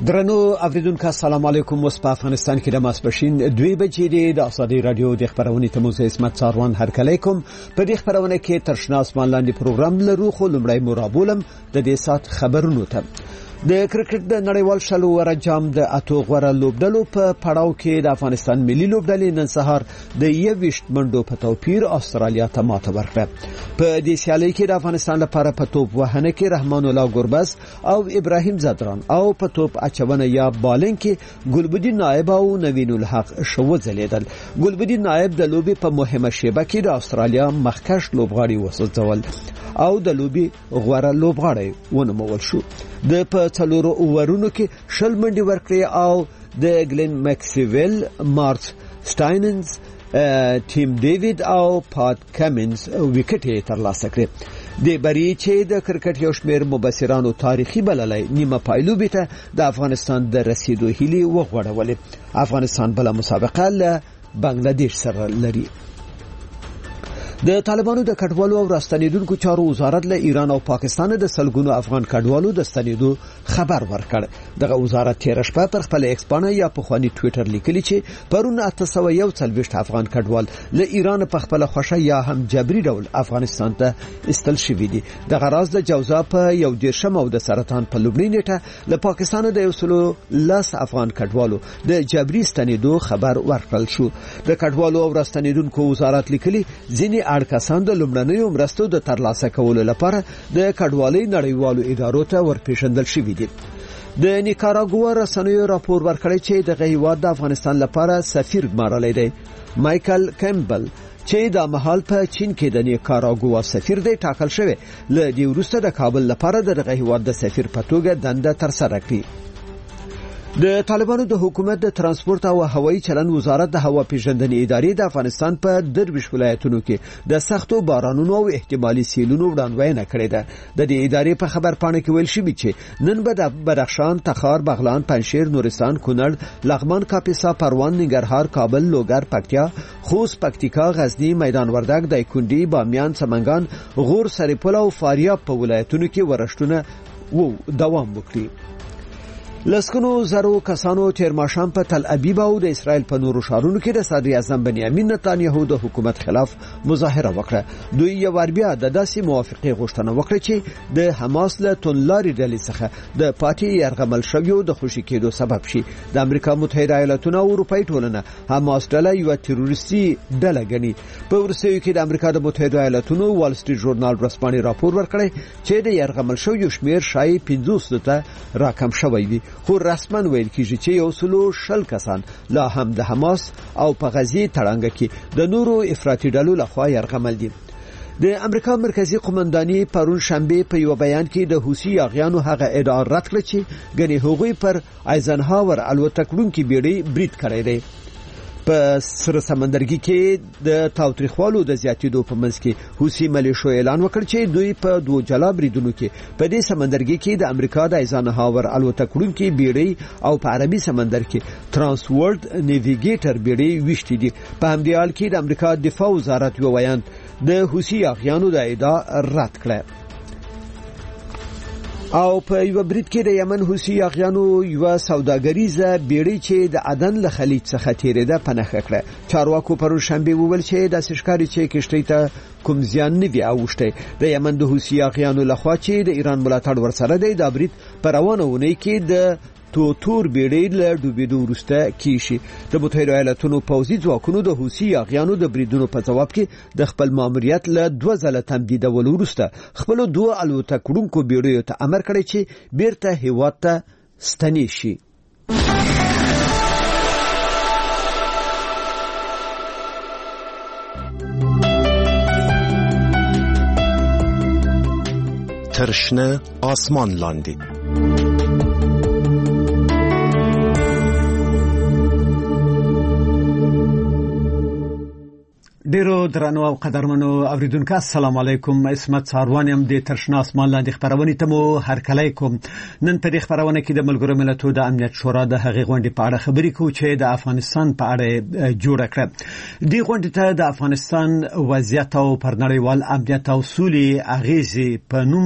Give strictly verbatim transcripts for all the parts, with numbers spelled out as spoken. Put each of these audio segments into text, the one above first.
درنو اوریدونکو السلام علیکم. اوس په افغانستان کې د ماسپښین دوه بجې د آزادي رادیو د خبرونې ته موزه اسمت څاروان هرکلی کوم. په دې خبرونه کې ترشناس مان لاندې پروګرام لرو، خو لومړی مرابولم د دې سات خبرونو ته. د کرکټ د نړیوال شلو ور جام د اتو غوړه لوبډلو په پړاو کې د افغانستان ملي لوبډلې نن سهار د یويشت منډو په توپیر استرالیا ته ماته ورکړه. په دې سیالي کې د افغانستان لپاره په توپ وهنه کې رحمان الله ګربز او ابراهیم زدران او په توپ اچونه یا بالنګ کې ګلبدین نائب او نوین الحق شو ځلیدل. ګلبدین نائب د لوبي په مهمه شیبه کې د استرالیا مخکښ لوبغاړي وسوځول او د لوبي غوړه لوبغاړي ونومول شو. د په څلورو اوورونو کې شل منډي ورکړي او د ګلن مکسویل، مارک سټایننز، ټیم ډیوډ او پات کمنز وکټې ترلاسه کړې. د بری چې د کرکټ یو شمېر مبصرانو تاریخي بللای نیمه پایلوبې ته د افغانستان د رسیدو هیلې وغوړولې. افغانستان بل مسابقه له بنگلاديش سره لري. د طالبانو د کډوالو او راستنیدونکو چارو وزارت له ایران او پاکستان د سلګونو افغان کډوالو د ستنیدو خبر ورکړ. دغه وزارت تیر شپه پر خپل ایکس باندې یا په خواني ټوئیټر لیکلی چې پرون اته سوه یو څلوېښت افغان کډوال له ایران په خپل خوښه یا هم جبري ډول افغانستان ته استل شوي دي. دغه راز د جوزا په یو دیرشم او د سرطان په لومړۍ نیټه له پاکستان د یو سلو لس افغان کډوالو د جبري ستنیدو خبر ورکړل شو. د کډوالو او راستنیدونکو وزارت لیکلی ځینې اړ کسان د لومړنیو مرستو د ترلاسه کولو لپاره د کډوالۍ نړیوالو ادارو ته ورپېژندل شوي دي. د نیکاراګوا رسنیو راپور ورکړی چې د هیواد د افغانستان لپاره سفیر ګمارلی دی. مایکل کیمبل چې د مهال په چین کې د نیکاراګوا سفیر دی ټاکل شوی، له دې وروسته د کابل لپاره د هیواد د سفیر په توګه دنده ترسره کړي. د طالبانو د حکومت د ترانسپورت او هوایي چلن وزارت د هوا پیژندنې ادارې د افغانستان په درویش ولایتونو کې د سختو بارانونو او احتمالي سیلونو وړاندوینه کړې ده. د دې ادارې په خبر پاڼه کې ویل شوی چې نن به د بدخشان، تخار، بغلان، پنجشیر، نورستان، کونړ، لغمان، کاپیسا، پروان، ننګرهار، کابل، لوګر، پکتیا، خوست، پکتیکا، غزنی، میدان وردګ، دایکنډي، بامیان، سمنګان، غور، سرپل او فاریاب په ولایتونو کې ورښتونه وو دوام وکړي. لسکنو زرو کسانو تیر ماښام په تل ابیب او د اسرائیل په نورو ښارونو کې د صدر اعظم بنیامین نتانیاهو د حکومت خلاف مظاهره وکړه. دوی یو ور بیا د داسې موافقې غوښتنه وکړه چې د حماس له تونلاري ډلې څخه د پاتې یرغمل شویو د خوشي کېدو سبب شي. د امریکا متحده ایالاتونو او اروپאי ټولنه حماس ډله یو تروریستي ډله ګڼي. په ورسېو کې د امریکا د متحده ایالاتونو وال سټریټ ژورنال رسماني راپور ورکړی چې د یرغمل شویو شمیر شای پنځوس ته راکم شوی دی، خو رسما ویل کیږي چې یو سلو شل کسان لا هم د حماس او په غزي تړانګه کې د نورو افراطي ډلو لخوا یرغمل دي. د امریکا مرکزی قومنداني پرون شنبه په یو بیان کې د حوثي یاغیانو هغه ادعا رد کړه چې ګنې هغوی پر ایزنهاور الوتکړونکو بیړۍ برید کړی دی. په سره سمندرګي کې د تاوتریخوالو د زیاتېدو په منځ کې حوثي ملیشو اعلان وکړ چې دوی په دوه جلا بریدونو کې په دې سمندرګي کې د امریکا د ایزنهاور الوتکړونکو بیړۍ او په عربي سمندر کې ترانس ورلد نیویګیټر بیړۍ وشتې دي. په همدې حال کې د امریکا دفاع وزارت یو بیان د حوثي یاغیانو د ادعا رد کړه. او په یو برید کې د یمن حوثي یاغیانو یو سوداګریزه بیړۍ چې د عدن له خلیج څخه تیریده پنهخه کړه. چارواکو پرون شنبه وویل چې د سشکاري چې کشتۍ ته کوم زیان نه وی اوښته. د یمن د حوثي یاغیانو لخوا چې د ایران ملاتړ ورسره دی د برید پر روانه ونی کې د تو تور بیړۍ له ډوبېدو وروسته کیشي. د متحده ایالاتونو پوځي ځواکونو د حوثي یاغیانو د بریدونو په جواب کې د خپل ماموریت له دوه ځله تمدیدولو وروسته خپل دوه الوتکړونکو بیړیو ته امر کړی چې بیرته هیواد ته ستنې شي. ترشنه آسمان لاندې ډیرو درنو او قدرمنو اوریدونکو السلام علیکم. اسمت ساروان يم د ترشنا اسمان لاندې خبرونه ته مو هرکلی کوم. نن په دې خبرونه کې د ملګرو ملتونو د امنیت شورا د هغې غونډې په اړه خبرې کوو چې د افغانستان په اړه جوړه کړه. دې غونډې ته د افغانستان وضعیت او پر نړیوال امنیت او سولې اغیزې په نوم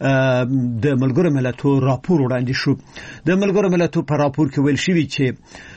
د ملګرو ملتونو راپور وړاندې شو. د ملګرو ملتونو په راپور کې ویل شوی چې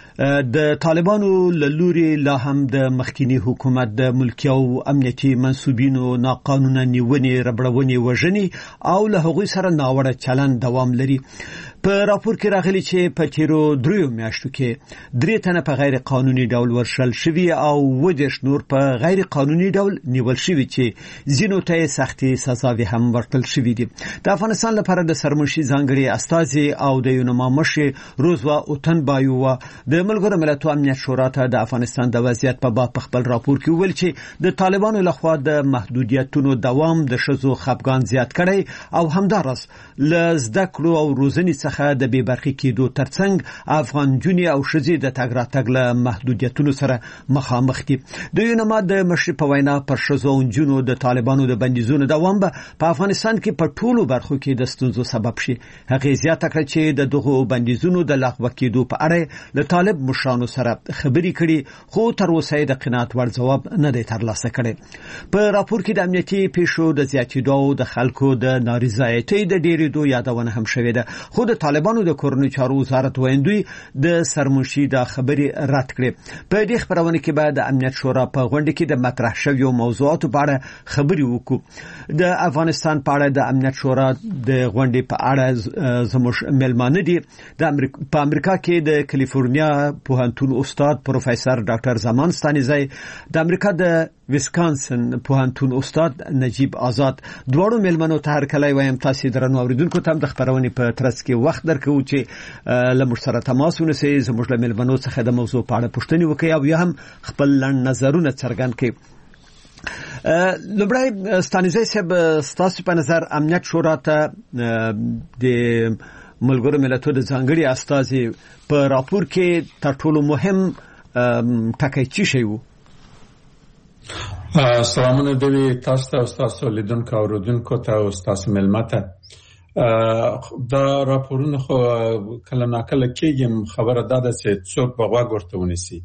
د طالبانو لوري لا هم د مخکینی حکومت د ملکی او امنیتي منسوبینو ناقانونه نیونې ربړونې وژنې او له هغوی سره ناوړه چلند دوام لري. په راپور کې راغلي چې په تیرو دریو میاشتو کې درې تنه په غیر قانوني ډول ورشل شوي او ودېرش نور په غیر قانوني ډول نیول شوي چې ځینو ته سختي سزاوي هم ورکړل شوي دي. د افغانستان لپاره د سرمنشي ځانګړي استازي او د یونما مشر روزوا اوتنبایو د ملګرو ملتونو امنیت شورا ته د افغانستان د وضعیت په باب خپل راپور کې ویل چې د طالبانو لخوا د محدودیتونو دوام د شذو خپګان زیات کړي او همدارس ل زده کړو او روزنې څخه د بې برخې کېدو ترڅنګ افغان جونې او ښځې د تګ راتګ له محدودیتونو سره مخامخ دي. د یونما د مشر په وینا پر ښځو او نجونو د طالبانو د بندیزونو دوام به په افغانستان کې په ټولو برخو کې د ستونزو سبب شي. هغې زیاته کړه چې د دغو بندیزونو د لغوه کېدو په اړه له طالب مشرانو سره خبرې کړي خو تر اوسه د قناعت وړ ځواب نه دی ترلاسه کړی. په راپور کې د امنیتي پیښو د زیاتېدو او د خلکو د نارضایتۍ د ډېرېدو یادونه هم شوې ده. خو د طالبانو د کورنیو چارو وزارت ویندوی د سرمنشي د خبرې رد کړې. په دې خبرونه کې به د امنیت شورا په غونډه کې د مطرح شویو موضوعاتو په اړه خبرې وکړو. د افغانستان په اړه د امنیت شورا د غونډې په اړه زموږ ملمانه دي د امریکا په امریکا کې د کالیفورنیا پوهنتون استاد پروفیسور ډاکټر زمان ستانیزی، د امریکا د ویسکانسن پوهنتون استاد نجیب آزاد. دواړو ملمنو ته هرکلی وایم. تاسو درنو اوریدونکو ته د خبرونې په ترڅ کې وخت درکو چې له موږ سره تماس ونیسئ، زموږ له ملمنو څخه د موضوع په اړه پوښتنې وکړئ او یا هم خپل لنډ نظرونه څرګند کړئ. لومړی ستانیزی صاحب، ستاسو په نظر امنیت شورا ته د ملګرو ملتونو د ځانګړي استازي په راپور کې تر ټولو مهم ټکی څه شی و؟ سلامونه دوی تاسو ته او تاسو لیدونکو او اوریدونکو ته او تاسو ملمته. دا راپورونه خو کله ناکله کېږي، خبره دا ده چې څوک به غوږ ورته ونیسي.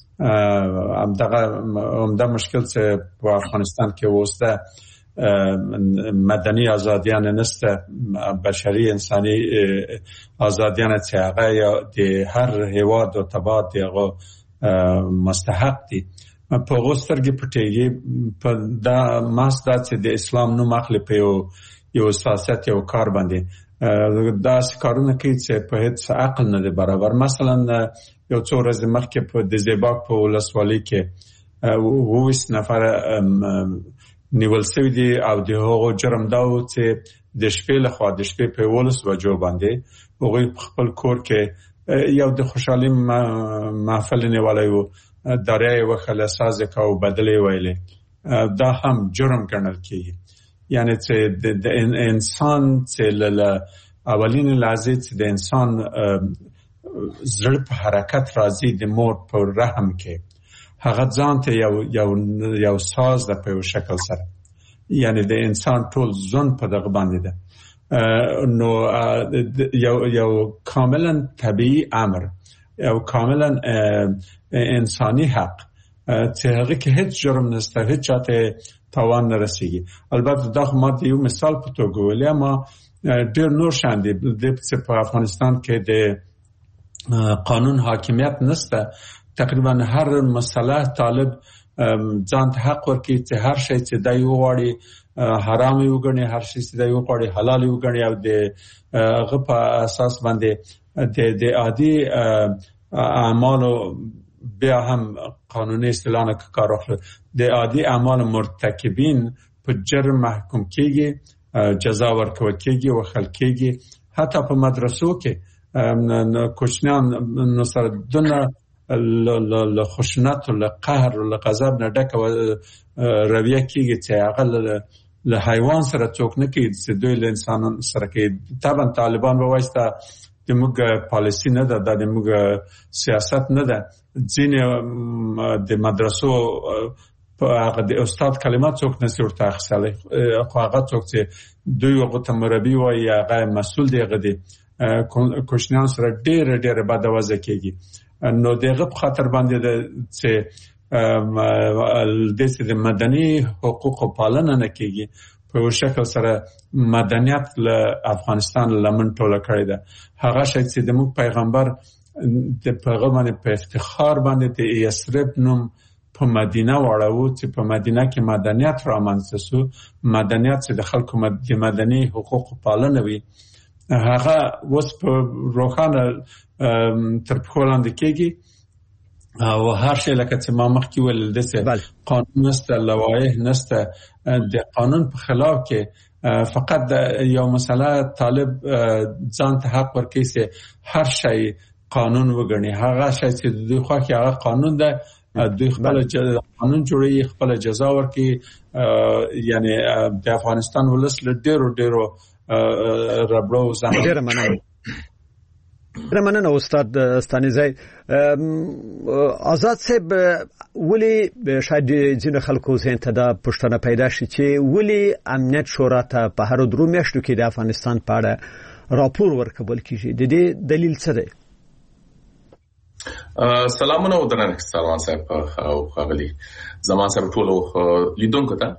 همدغه همدا مشکل چې په افغانستان کې اوس ده، مدني آزادیان نسته، بشري انساني آزادیان چې هغه د هر هیواد او تبعات هغه مستحق دي. په غوسترګي پټيږي په دا ماس دا چې د اسلام نوم اخلي په یو یو سیاست یو کار باندې دا کارونه کوي چې په هیڅ عقل نه دی برابر. مثلا یو څو ورځې مخکې په د زیباک په ولسوالۍ کې اوویس نفر نیول شوي دي او د هغو جرم دا و چې د شپې لخوا د شپې په یولس بجو باندې هغوی په خپل کور کې یو د خوشحالي محفل نیولی و، دریای وخله ساز کو بدلې ویلې. دا هم جرم ګڼل کېږي. یعنی چې د انسان چې له اولین لحظې چې د انسان زړه په حرکت راځي د مور په رحم کې، هغه ځان ته یو یو یو ساز ده په یو شکل سره. یعنی د انسان ټول ځون په دغه باندې ده. نو یو یو کاملا طبیعي امر، یو کاملا انساني حق چې هغه کې هیڅ جرم نشته، هیڅ چاته تاوان نه رسیږي. البته دا خو ما د یو مثال په توګه ویل، اما ډېر نور شان دي. د په افغانستان کې د قانون حاکمیت نشته. تقریبا هر مسله طالب ځان ته حق ورکړي چې هر شی چې دی وغواړي حرام یې وګڼي، هر شی چې دی وغواړي حلال یې وګڼي او د هغه په اساس باندې د عادي اعمالو بیا هم قانوني اصطلاح نه کار اخلي. د عادي اعمال مرتکبین په جرم محکوم کېږي، جزا ورکول کېږي، وخل کېږي. حتی په مدرسو کې کوچنیان نو سره دونه له خشونت او له قهر او له غضب نه ډکه رویه کېږي چې هغه له حیوان سره څوک نه کوي چې دوی له انسانان سره کوي. طبعا طالبان به وایي د موږ پالیسي نه ده، دا د موږ سیاست نه ده. ځینې د مدرسو هغه د استاد کلمات څوک نسی ورته اخیستلی خو هغه څوک چې دوی هغه ته مربي وایي هغه مسؤل دی هغه دی کوشنیان سره ډېره ډېره بده وضع کېږي نو دغه په خاطر باندې چې د دې د مدني حقوقو پالنه نه کېږي په شکل سره مدنیت له افغانستان لمن ټوله کړی ده هغه شی چې د موږ پیغمبر د پیغمبر په افتخار باندې د یثرب نوم په مدینه واړو چې په مدینه کې مدنیت رامنځته شو مدنیت چې د خلکو د مدني حقوقو پالنه وي هغه اوس په روښانه تر پښو لاندې کېږي او هر شی لکه چې ما مخکې ویل داسې قانون نشته لوایح نشته د قانون په خلاف کې فقط یو مسله طالب ځان ته حق ورکوي چې هر شی قانون وګڼي هغه شی چې دوی خوښي هغه قانون ده دوی خپل قانون جوړي خپل جزا ورکوي یعنی د افغانستان ولس له ډېرو ډېرو ربړو زحمت ډېره مننه ډېره مننه استاد ستانیزی آزاد صاحب ولی شاید ځینې خلکو ذهن ته دا پوښتنه پیدا شي چې ولی امنیت شورا ته په هر درو میاشتو کې د افغانستان په اړه راپور ورکول کیږي د دې دلیل څه دی سلامونه او درنښت سروان صاحب او خغلی زما سره ټول لیدونکو ته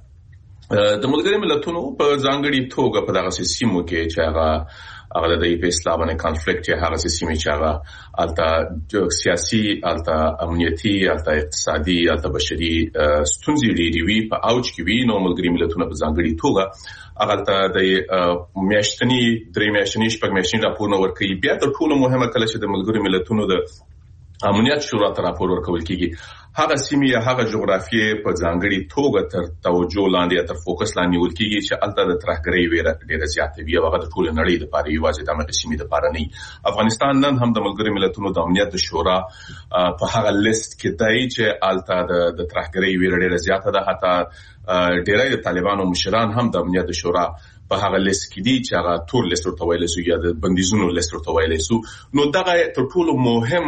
د ملګری ملتونو په ځانګړي توګه په دغه سیمو کې چې هغه هغه د په اسلام باندې کنفلیکټ یا هغه سیمې چې هغه الته سیاسي الته امنیتي الته اقتصادي الته بشري ستونزې لري وي په اوج کې وي نو ملګری ملتونو په ځانګړي توګه هغه ته د میاشتنی درې میاشتنی شپږ میاشتنی راپور ورکوي بیا تر ټولو مهمه کله چې د ملګری ملتونو د امنیت شورا ته راپور ورکول کیږي هغه سیمه یا هغه جغرافیه په ځانګړي توګه تر توجه لاندې تر فوکس لاندې ول کیږي چې الته د ترهګرۍ ویره ډیره زیاته وي او هغه د ټول نړۍ لپاره یوازې د امریکا سیمې لپاره نه افغانستان نن هم د ملګری ملتونو د امنیت شورا په هغه لیست کې دی چې الته د ترهګرۍ ویره ډیره زیاته ده حتی ډیری د طالبانو مشران هم د امنیت شورا په هغه لیست کې دي چې هغه ټول لیست ورته ویل شو یا د بندیزونو لیست ورته ویل شو نو دغه تر ټولو مهم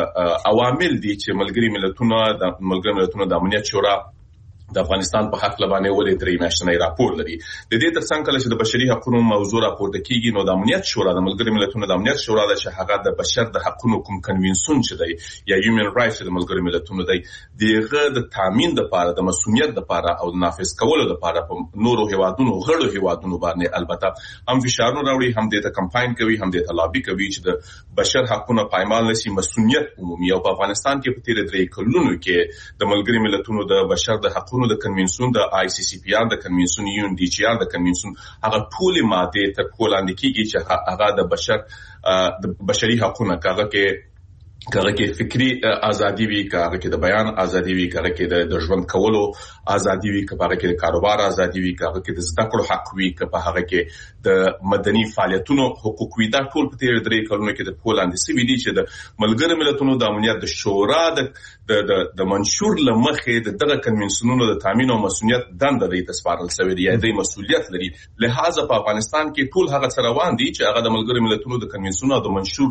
عوامل دي چې ملګری ملتونو د ملګری ملتونو د امنیت شورا د افغانستان په حق لبانې ولې درې میاشتنی راپور لري د دې ترڅنګ کله چې د بشري حقوقو موضوع راپورته کیږي نو د امنیت شورا د ملګری ملتونو د امنیت شورا د هغه د بشر د حقوقو کوم کنونسیون چې دی یا هیومن رائټس د ملګری ملتونو دی دغه د تامین لپاره د مسؤلیت لپاره او د نافذ کولو لپاره په نورو هیوادونو غړو هیوادونو باندې البته هم فشارونه راوړي هم د کمپاین کوي هم د لابي کوي چې د بشر حقوقو پایمال نشي مسؤلیت عمومي او په افغانستان کې په تیر درې کلونو کې د ملګری ملتونو د بشر د حقوقو د کنونسیون د آی سی سی پی آر د کنونسیون یو ان ډي جی آر د کنونسیون هغه ټول ماده تر کولاندې کیږي چې هغه د بشر د بشري حقوقو هغه کې هغه کې فکری ازادي وي هغه کې د بیان ازادي وي هغه کې د ژوند کولو ازادي وي هغه کې د کاروبار ازادي وي هغه کې د زده کړو حق وي هغه کې د مدني فعالیتونو حقوق وي دا ټول په تیر درې کلونو کې د پولاند سوي دي چې د ملګری ملتونو د امنیت شورا د د د منشور لمخې د دغه کنونسیونونو د تامین او مسؤلیت دنده د تسپارل سوي دی د مسؤلیت لري لہذا په افغانستان کې ټول هغه سره روان دي چې هغه د ملګری ملتونو د کنونسیونونو د منشور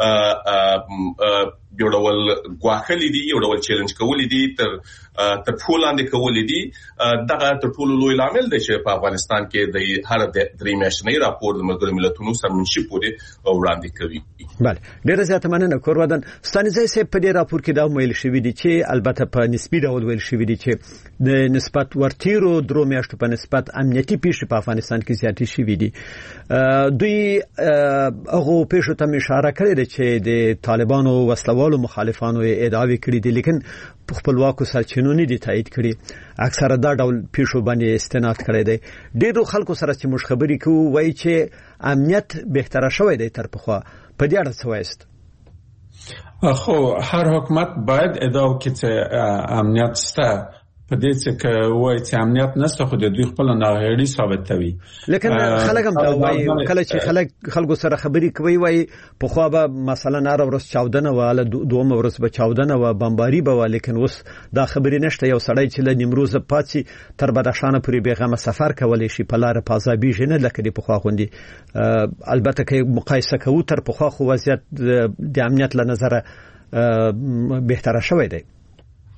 یو ډول غواخلي دي یو ډول چیلنج کولی دي تر تر پولاند کولی دي دغه تر ټولو لوی عامل دی چې په افغانستان کې د هر درې میاشتنی راپور د ملګری ملتونو سرمنشي پورې وړاندې کوي بله ډیره زیاته مننه کورودن ستانیزی صاحب په دې راپور کې دا ویل شوی دی چې البته په نسبی ډول ویل شوی دی چې د نسبت ورتیرو درو میاشتو په نسبت امنیتي پیښې په افغانستان کې زیاتې شوې دي دوی هغه پیښو ته اشاره کړې ده چې د طالبانو وسلوالو مخالفانو ادعاوې کړې دي لیکن په خپلواکو سرچینو نه دي تایید کړي اکثره دا ډول پیښو باندې استناد کړی دی ډیرو خلکو سره چې موږ خبرې کوو وایي چې امنیت بهتره شوی دی تر پخوا په دې اړه څه وایست خو هر حکومت باید ادعا وکړي چې امنیت شته په دې چې وایي چې امنیت نشته خو د دوی خپل ناغېړي ثابتوي لیکن خلک هم دا وایي کله چې خلک خلکو سره خبرې کوي وایي پخوا به مثلا هر ورځ چاودنه وه دومره ورځ به چاودنه وه بمباري به وه لیکن اوس دا خبرې نشته یو سړی چې له نیمروزه پاتې تر بدخشانه پورې بېغمه سفر کولی شي په لاره په عذابېږي نه لکه د پخوا غوندې البته که مقایسه کوو تر پخوا خو وضعیت د امنیت له نظره بهتره شوی دی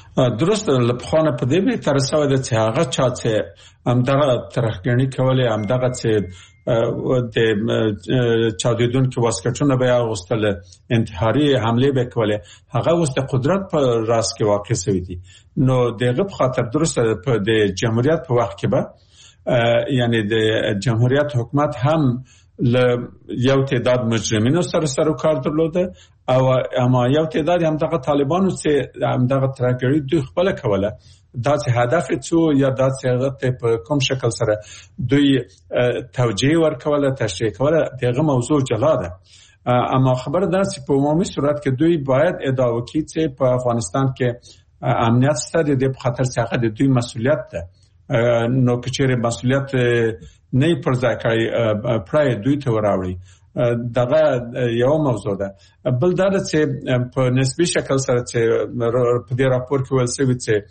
درست لپخانه په دې به تر څو د چې هغه چا چې همدغه ترخګنی کولې همدغه چې د چاودیدونکو واسکټونه به اغوستل انتحاري حمله به کولې هغه اوس د قدرت په راس کې واقع شوی دي نو دغه په خاطر درست په د جمهوریت په وخت کې به یعنی د جمهوریت حکومت هم ل یو تعداد مجرمینو سره سره کار درلوده او اما یو تعداد هم دغه طالبانو چې هم دغه ترګری دوی خپل کوله دا چې هدف څو یا دا چې هغه په کوم شکل سره دوی توجیه ورکوله تشریح کوله دغه موضوع جلا ده اما خبر ده چې په عمومي صورت کې دوی باید ادعا وکړي چې په افغانستان کې امنیت ستاسو د خطر څخه د دوی مسؤلیت ده نو کچېره مسؤلیت نه پر ځای کوي پرای دوی ته وراوړي دغه یو موضوع ده بل دا چې په نسبی شکل سره چې په دې راپور کې ول شوی چې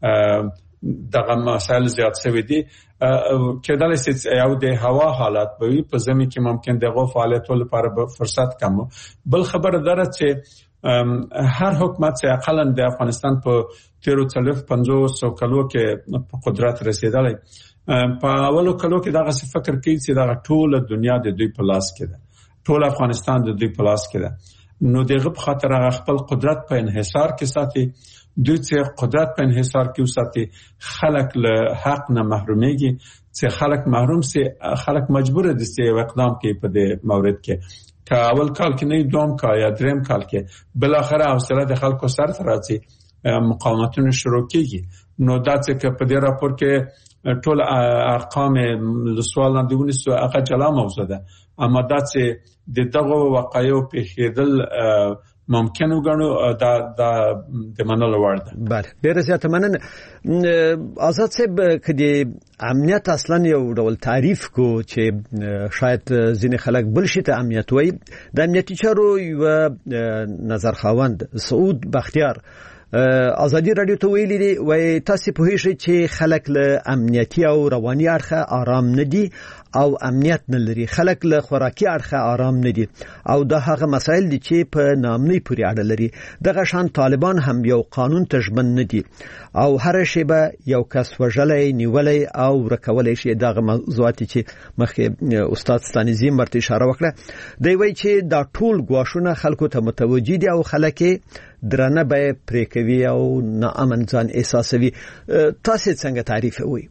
دغه مسایل زیات شوی دي کېدای شي یو د هوا حالات به په زمي کې ممکن دغه فعالیتونو لپاره فرصت کم بل خبر دره چې هر حکومت چې اقلا د افغانستان په تیرو څلور پنځوس کلو کې په قدرت رسیدلی په اولو کلو کې دغه فکر کوي چې دغه ټول دنیا د دوی په لاس کې ده ټول افغانستان د دوی په لاس کې ده نو دغه په خاطر هغه خپل قدرت په انحصار کې ساتي دوی چې قدرت په انحصار کې وساتي خلک له حق نه محروميږي چې خلک محروم سي خلک مجبور دي چې اقدام کوي په دې مورد کې که اول کال کې نه دوم کال یا دریم کال کې بل اخره حوصله د خلکو سره راځي مقاومتونه شروع کیږي نو دا چې په دې راپور کې ټول ارقام د سوال نه دیونه سو هغه جلا موضوع ده اما دا چې د دغه واقعیو په خېدل ممکن وګڼو دا د منلو وړ ده بله ډیره زیاته مننه آزاد صاحب کدي امنیت اصلا یو ډول تعریف کو چې شاید ځینې خلک بل شي ته امنیت وایي د امنیتي چارو یو نظر خواند سعود بختیار ازادي رادیو ته ویلي دی وای تاسو په هیڅ چې خلک له امنیتي او رواني اړخه آرام نه دي او امنیت نه لري خلک له خوراکي اړخه آرام نه دي او دا هغه مسایل دي چې په نامنۍ پورې اړه لري دغه شان طالبان هم یو قانون تجمن نه دي او هر شی به یو کس وژلې نیولې او رکولې شي دغه موضوعات چې مخکې استاد ستانیزی مرته اشاره وکړه دی وای چې دا ټول غواښونه خلکو ته متوجي دي او خلک درنه به پرې کوي او نه امن ځان احساسوي تاسو څنګه تعریف وي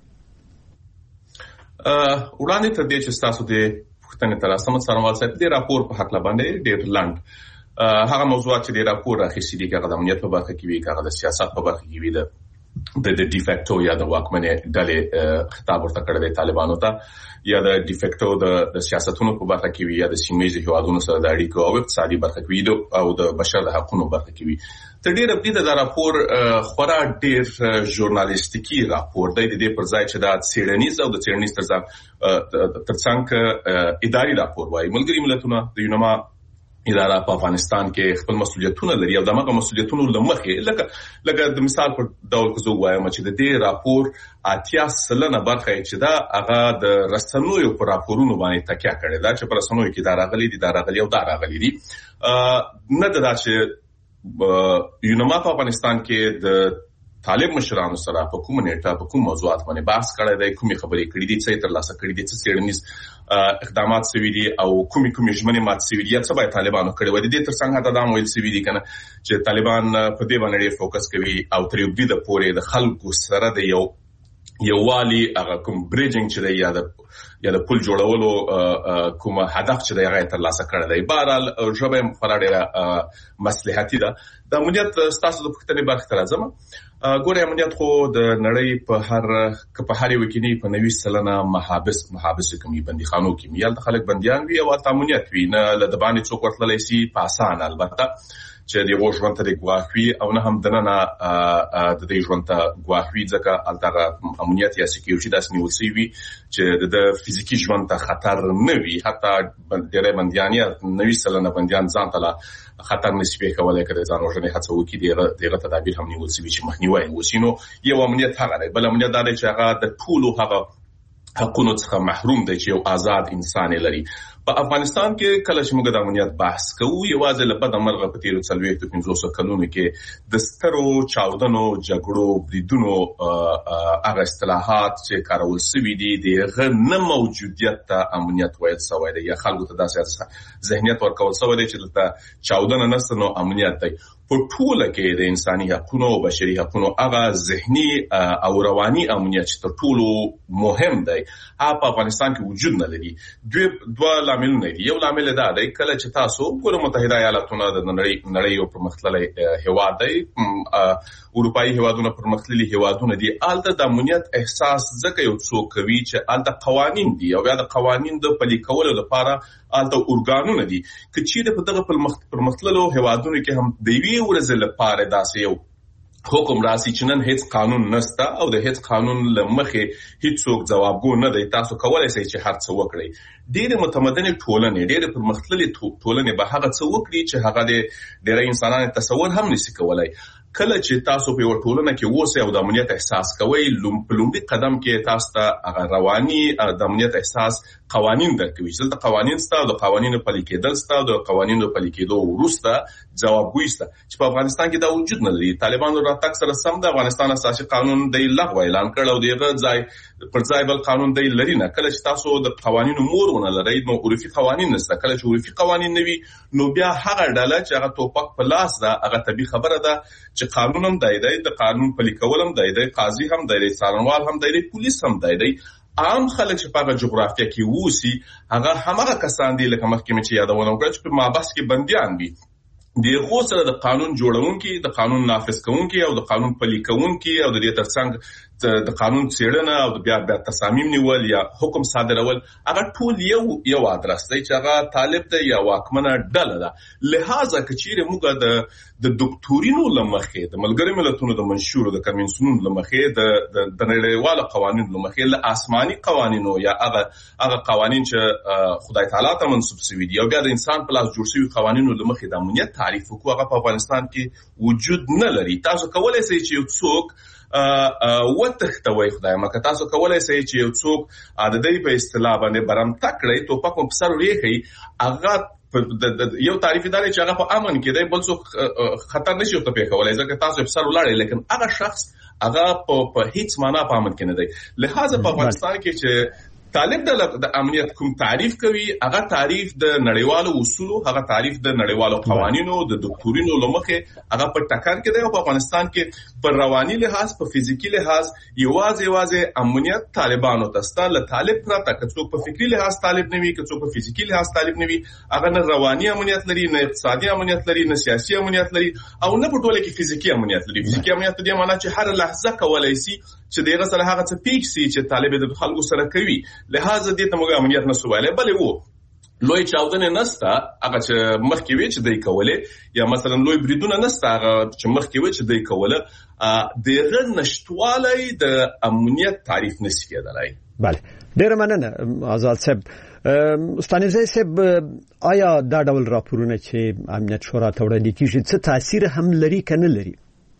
وړاندې تر دې چې تاسو د پښتنې تر اسمت سره صاحب دې راپور په حق لباندې ډېر لاند هغه موضوعات چې دې راپور راخېستي دي هغه د امنیت په برخه کې وي هغه د سیاست په برخه کې وي د د ډیفیکټو یا د واکمنې ډلې خطاب ورته کړی دی طالبانو ته یا د ډیفیکټو د سیاستونو په برخه کې وي یا د سیمه‌ییزو هیوادونو سره د اړیکو او اقتصادي برخه کې وي او د بشر د حقوقو برخه کې وي تر ډیره په دې د راپور خورا ډیر ژورنالیستیکي راپور دی د دې پر ځای چې دا څېړنیز او د څېړنیز ترڅنګ اداري راپور وایي ملګري ملتونه د یونما اداره په افغانستان کې خپل مسؤلیتونه لري او دغه مسؤلیتونو لمخې لکه لکه د مثال په ډول کې زه وایم چې د دې راپور اتیا سلنه برخه چې دا هغه د رسنوي په راپورونو باندې تکیه کړي دا چې پر رسنوي کې دا راغلي دي دا راغلي او دا راغلي دي نه دا چې یونما په افغانستان کې د طالب مشرانو سره په کوم نیټه په کوم موضوعات باندې بحث کړی دی کومې خبرې کړې دي چې تر لاسه کړې دي چې څېړنیز اقدامات شوي دي او کومې کومې ژمنې مات شوي دي یا څه باید طالبانو کړي وي د دې ترڅنګ حتی دا ویل شوي دي کنه چې طالبان په دې باندې ډېر فوکس کوي او تر یو حده پورې د خلکو سره د یو یووالي هغه کوم بریجینګ چې دی یا د یا د پل جوړولو کوم هدف چې دی هغه تر لاسه کړی دی بهرحال ژبه مفرده مصلحتي ده د امنیت ستاسو د پښتنې برخه ته راځم ګوره امنیت خو د نړۍ په هر په هر یو کې نه په نوي سلنه محابس محابس کومي بنديخانو کې میال د خلک بنديان وي او امنیت وي نه د باندې څوک ورتللی سي په اسان البته چې د ژوند ته د ګواښوي او نه هم دنه د دې ژوند ته ګواښوي ځکه البته امنیت یا سکیورټي داس نیول سی وي چې د فزیکی ژوند ته خطر نه وي حتی ډېر بنديان یا نوي سلنه بنديان ځان ته خطر نسبي کولای کړي ځان وژنې هڅه وکړي دغه تدابیر هم نیول سي چې مخنیوي وسینو یو امنیت هغه دی بل امنیت دا دی چې هغه د ټولو هغه حقونو څخه محروم دی چې یو آزاد انسان لري په افغانستان کې کله چې موږ د امنیت بحث کوو یوازې له بده مرغه په تیرو څلوېښتو پنځوسو کلونو کې د سترو چاودنو جګړو بریدونو هغه اصطلاحات چې کارول شوي دي د هغه نه موجودیت ته امنیت ویل شوی دی یا خلکو ته داسې ذهنیت ورکول شوی دی چې دلته چاودنه نشته نو امنیت دی. په ټوله کې د انساني حقوقو او بشري حقوقو هغه ذهني او رواني امنیت چې تر ټولو مهم دی هغه په افغانستان کې وجود نه لري. دوی دوه لاملونه دي. یو لامل دا دی کله چې تاسو ګورو متحده ایالاتونه د نړۍ نړۍ یو پرمختللی هیواد دی، اروپایي هیوادونه پرمختللي هیوادونه دي، الته د امنیت احساس ځکه یو څوک کوي چې الته قوانین دي او بیا د قوانین د پلي کولو لپاره الته اورګانونه دي. که چیرې په دغه پرمختللو هیوادونو کې هم د یوې ورځې لپاره داسې یو حکم راسي چې نن هیڅ قانون نشته او د هیڅ قانون له مخې هیڅوک ځوابګو نه دی، تاسو کولای شئ چې هر څه وکړئ. ډېرې متمدنې ټولنې ډېرې پرمختللې ټولنې به هغه څه وکړي چې هغه د ډېری انسانانو تصور هم نشي کولای. کله چې تاسو په یو ټولنه کې اوسئ او د امنیت احساس کوئ، لومړی قدم کې تاسو ته هغه رواني د امنیت احساس قوانین درکوي چې د قوانین ستاسو د قوانینو پلي کېدل ستاسو د قوانینو پلي کېدو وروسته جوابګوی سته چې په افغانستان کې دا وجود نه لري. طالبانو راتګ سره سم د افغانستان اساسي قانون د لغوه اعلان کړ او دغه ځای پر ځای بل قانون دی لري نه. کله چې تاسو د قوانینو مور ونه لرئ نو عرفي قوانین نشته. کله چې عرفي قوانین نه وي نو بیا هغه ډله چې هغه توپک په لاس ده هغه طبي خبره ده چې قانون هم دی دی د قانون پلي کول هم دی دی قاضي هم دی دی څارنوال هم دی دی پولیس هم دی دی. عام خلک چې په جغرافیه کې ووسي هغه همغه کسان دي لکه مخکې مې چې یادونه وکړه چې په مابس کې بندیان وي. د هغو سره د قانون جوړونکي، د قانون نافذ کوونکي او د قانون پلي کوونکي او د دې ترڅنګ د قانون څېړنه او د بیا بیا تصامیم نیول یا حکم صادرول هغه ټول یو یو ادرس دی چې هغه طالب دی یا واکمنه ډله ده. لہذا که چیرې موږ د د دکتورینو لمخې د ملګرو ملتونو د منشور د کنونسیونونو لمخې د د نړیوالو قوانینو لمخې له آسماني قوانینو یا هغه هغه قوانین چې خدای تعالی ته منسوب شوي دي او بیا د انسان په لاس جوړ شوي قوانینو لمخې د امنیت تعریف وکړو هغه په افغانستان کې وجود نه لري. تاسو کولای شئ چې یو څوک وتښتوي، خدای مکه تاسو کولای شئ چې یو څوک د دې په اصطلاح باندې برمته کړئ، توپک په سر وریخي، هغه یو تعریف دی چې هغه په امن کې دی، بل څوک خطر نشي ورته پیښولای ځکه تاسو په سر ولاړئ، لیکن هغه شخص هغه په هیڅ معنا په امن کې نه دی. لہذا په افغانستان کې چې طالب د امنیت کوم تعریف کوي هغه تعریف د نړیوالو اصولو، هغه تعریف د نړیوالو قوانینو د دکتورینو لمخې هغه په ټکر کې دی. او په افغانستان کې په رواني لحاظ په فزیکی لحاظ یوازې یوازې امنیت طالبانو ته ستل طالب پراته، که څوک په فکری لحاظ طالب نه وي، که څوک په فزیکی لحاظ طالب نه وي، هغه نه رواني امنیت لري، نه اقتصادي امنیت لري، نه سیاسي امنیت لري او نه په ټوله کې فزیکی امنیت لري. فزیکی امنیت د دې معنی چې هر لحظه کولای شي چې دغه سره هغه څه پیښ شي چې طالب د خلکو سره کوي. لہذا دې ته موږ امنیت نشو ویلای. بلې وو لوی چاودنه نسته هغه چې مخکې وي چې دی کوله یا مثلا لوی بریدونه نسته هغه چې مخکې وي چې دی کوله دغه نشټوالای د امنیت تعریف نشي کېدلای. بله ډیر مننه آزاد صاحب. استانزه صاحب آیا دا ډول راپورونه چې امنیت شورا ته وړاندې کیږي څه تاثیر هم لري کنه لري؟